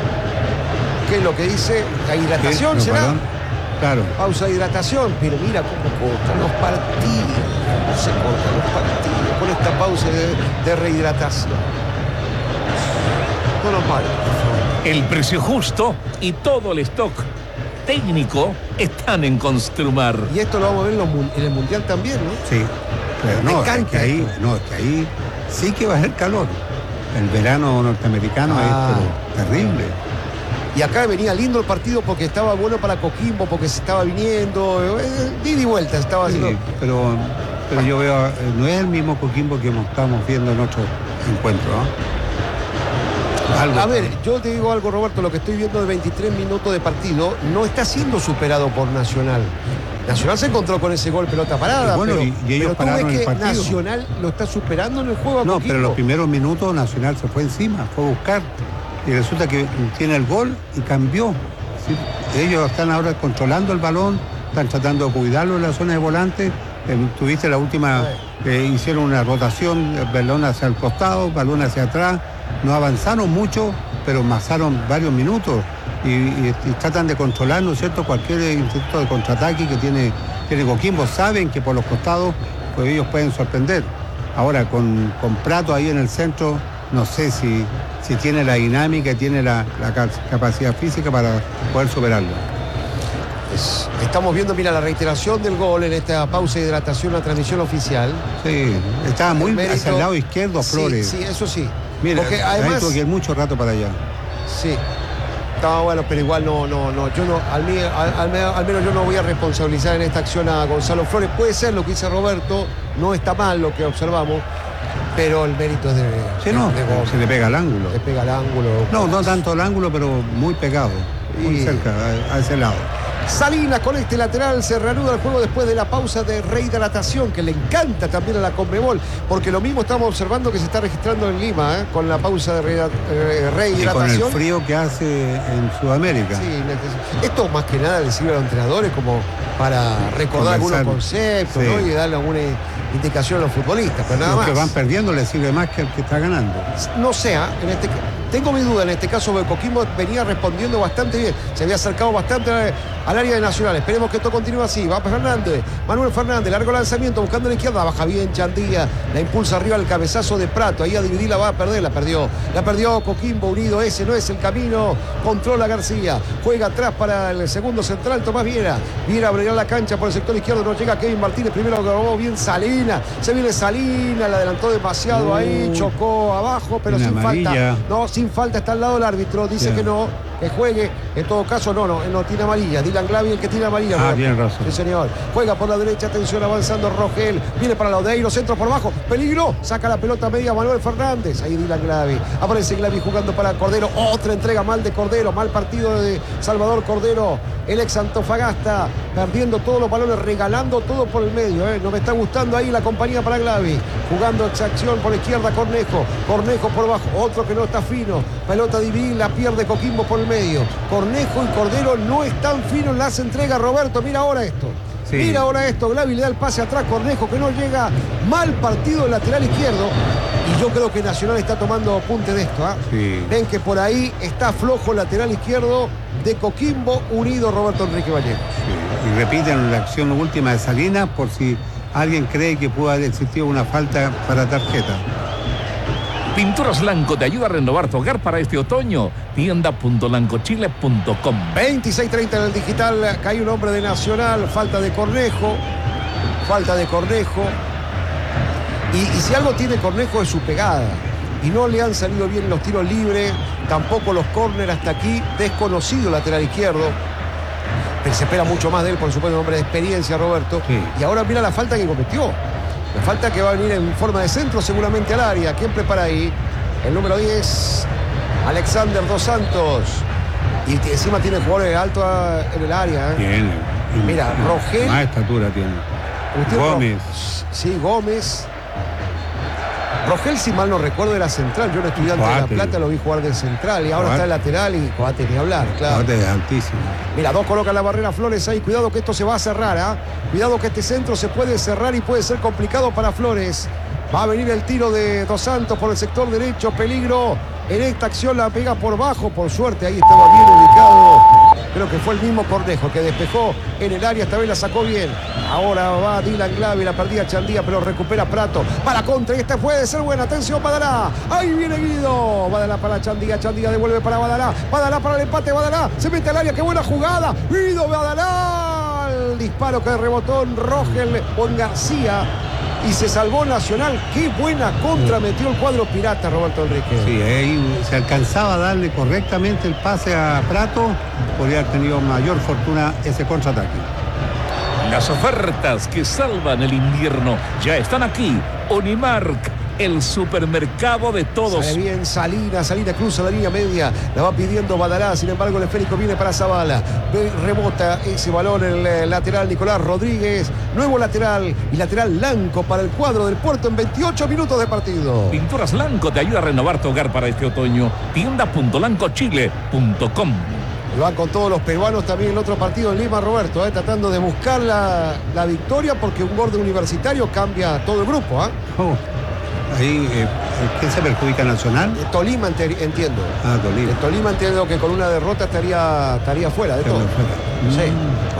¿Qué es lo que dice? La hidratación, no, ¿será? Perdón. Claro. Pausa de hidratación, pero mira cómo cortan los partidos. ¿Cómo se cortan los partidos con esta pausa de, de rehidratación? No nos vale, por favor. El precio justo y todo el stock técnico están en Construmar. Y esto lo vamos a ver en, los, en el Mundial también, ¿no? Sí, pero no, es que ahí, no, es que ahí sí que va a ser calor. El verano norteamericano ah. es pero, terrible. Y acá venía lindo el partido porque estaba bueno para Coquimbo, porque se estaba viniendo, ida y vuelta estaba sí, haciendo. Pero, pero yo veo, no es el mismo Coquimbo que estamos viendo en otro encuentro, ¿no? Algo. A ver, yo te digo algo, Roberto, lo que estoy viendo de veintitrés minutos de partido no está siendo superado por Nacional. Nacional se encontró con ese gol pelota parada, y bueno, pero, y, y ellos pero tú ves que el partido. Nacional lo está superando en el juego a No, Coquimbo. pero los primeros minutos Nacional se fue encima, fue a buscar. Y resulta que tiene el gol y cambió. ¿Sí? Ellos están ahora controlando el balón, están tratando de cuidarlo en la zona de volante. Eh, tuviste la última, eh, hicieron una rotación, el balón hacia el costado, balón hacia atrás. No avanzaron mucho, pero pasaron varios minutos y, y, y tratan de controlar, ¿no es cierto?, cualquier intento de contraataque que tiene, tiene Coquimbo. Saben que por los costados pues ellos pueden sorprender. Ahora con, con Prato ahí en el centro, no sé si, si tiene la dinámica, tiene la, la capacidad física para poder superarlo. Es, estamos viendo, mira, la reiteración del gol en esta pausa de hidratación, la transmisión oficial. Sí, estaba muy mérito, hacia el lado izquierdo, Flores. Sí, sí, eso sí. Mira, porque además tuvo que ir mucho rato para allá. Sí. Estaba bueno, pero igual no, no, no. Yo no, al, al, al, al menos yo no voy a responsabilizar en esta acción a Gonzalo Flores. Puede ser lo que dice Roberto, no está mal lo que observamos, pero el mérito es de. Sí, no, de se le pega al ángulo. Se pega al ángulo. No, no tanto al ángulo, pero muy pegado. Muy y... cerca, a, a ese lado. Salinas con este lateral se reanuda el juego después de la pausa de rehidratación, que le encanta también a la Conmebol, porque lo mismo estamos observando que se está registrando en Lima, ¿eh? Con la pausa de rehidratación. Y con el frío que hace en Sudamérica. Sí, esto más que nada le sirve a los entrenadores como para recordar algunos conceptos, sí, ¿no? Y darle alguna indicación a los futbolistas, pero nada los más. Que van perdiendo les sirve más que el que está ganando. No sea, en este tengo mi duda en este caso, porque Coquimbo venía respondiendo bastante bien, se había acercado bastante al área de Nacional. Esperemos que esto continúe así. Va Fernández, Manuel Fernández, largo lanzamiento, buscando a la izquierda, baja bien Chandía, la impulsa arriba el cabezazo de Prato, ahí a dividir la va a perder, la perdió, la perdió Coquimbo Unido, ese no es el camino, controla García, juega atrás para el segundo central, Tomás Viera, Viera abrirá la cancha por el sector izquierdo, no llega Kevin Martínez, primero grabó bien Salina, se viene Salina, la adelantó demasiado uh, ahí, chocó abajo, pero sin amarilla. falta, no, sin falta, está al lado del árbitro, dice yeah. que no, que juegue, en todo caso no, no, no tiene amarilla, Dylan Glavi el que tiene amarilla. Ah, bien, razón. Sí, señor, juega por la derecha, atención, avanzando Rogel, viene para Laudeiro, centro por bajo, peligro, saca la pelota media Manuel Fernández, ahí Dylan Glavi, aparece Glavi jugando para Cordero, otra entrega mal de Cordero, mal partido de Salvador Cordero, el ex Antofagasta, perdiendo todos los balones, regalando todo por el medio, ¿eh? No me está gustando ahí la compañía para Glavi, jugando exacción por la izquierda Cornejo, Cornejo por bajo, otro que no está fino, pelota dividida, la pierde Coquimbo por el medio, Cornejo y Cordero no están finos, las entrega Roberto, mira ahora esto. Sí. Mira ahora esto, Glavi le da el pase atrás, Cornejo que no llega, mal partido del lateral izquierdo, y yo creo que Nacional está tomando apunte de esto, ¿eh? Sí. Ven que por ahí está flojo el lateral izquierdo de Coquimbo Unido, Roberto Enrique Vallejo. Sí. Y repiten la acción última de Salinas por si alguien cree que pueda haber existido una falta para tarjeta. Pinturas Lanco te ayuda a renovar tu hogar para este otoño. tienda punto lancochile punto com. veintiséis treinta en el digital. Cae un hombre de Nacional. Falta de Cornejo. Falta de Cornejo. Y, y si algo tiene Cornejo es su pegada. Y no le han salido bien los tiros libres. Tampoco los córner hasta aquí. Desconocido lateral izquierdo. Pero se espera mucho más de él, por supuesto, un hombre de experiencia, Roberto. Sí. Y ahora mira la falta que cometió. La falta que va a venir en forma de centro seguramente al área. ¿Quién prepara ahí? El número diez, Alexander Dos Santos. Y encima tiene jugadores altos en el área. ¿eh? Tiene. Mira, Rogel. Más estatura tiene. Gómez. Ro sí, Gómez. Rogel, si mal no recuerdo, era central. Yo era estudiante Coate. de La Plata, lo vi jugar de central. Y ahora Coate. está en lateral y Coate ni hablar, claro. Coate es altísimo. Mira, dos colocan la barrera Flores ahí. Cuidado que esto se va a cerrar, ¿ah? ¿eh? Cuidado que este centro se puede cerrar y puede ser complicado para Flores. Va a venir el tiro de Dos Santos por el sector derecho. Peligro. En esta acción la pega por bajo. Por suerte, ahí estaba bien ubicado creo que fue el mismo Cornejo que despejó en el área, esta vez la sacó bien. Ahora va Dylan Glave, la perdía Chandía, pero recupera Prato. Para contra y esta puede ser buena. Atención, Badalá. Ahí viene Guido. Badalá para Chandía, Chandía devuelve para Badalá. Badalá para el empate, Badalá. Se mete al área, qué buena jugada. Guido Badalá. El disparo que rebotó en Rogel con García. Y se salvó Nacional. Qué buena contra metió el cuadro pirata, Roberto Enrique. Sí, ahí se alcanzaba a darle correctamente el pase a Prato. Podría haber tenido mayor fortuna ese contraataque. Las ofertas que salvan el invierno ya están aquí. Unimark, el supermercado de todos. Sale bien Salina, Salina cruza la línea media, la va pidiendo Badalá, sin embargo el esférico viene para Zavala, rebota ese balón en el lateral Nicolás Rodríguez, nuevo lateral y lateral blanco para el cuadro del Puerto en veintiocho minutos de partido. Pinturas Lanco te ayuda a renovar tu hogar para este otoño. tienda punto lanco chile punto com. Y van con todos los peruanos también el otro partido en Lima, Roberto, eh, tratando de buscar la, la victoria porque un gol de Universitario cambia todo el grupo. ¿eh? Oh. Ahí, eh, ¿quién se perjudica? ¿Nacional? Eh, Tolima entiendo. Ah, Tolima. Eh, Tolima entiendo que con una derrota estaría, estaría fuera de todo. Fuera. Sí. Mm.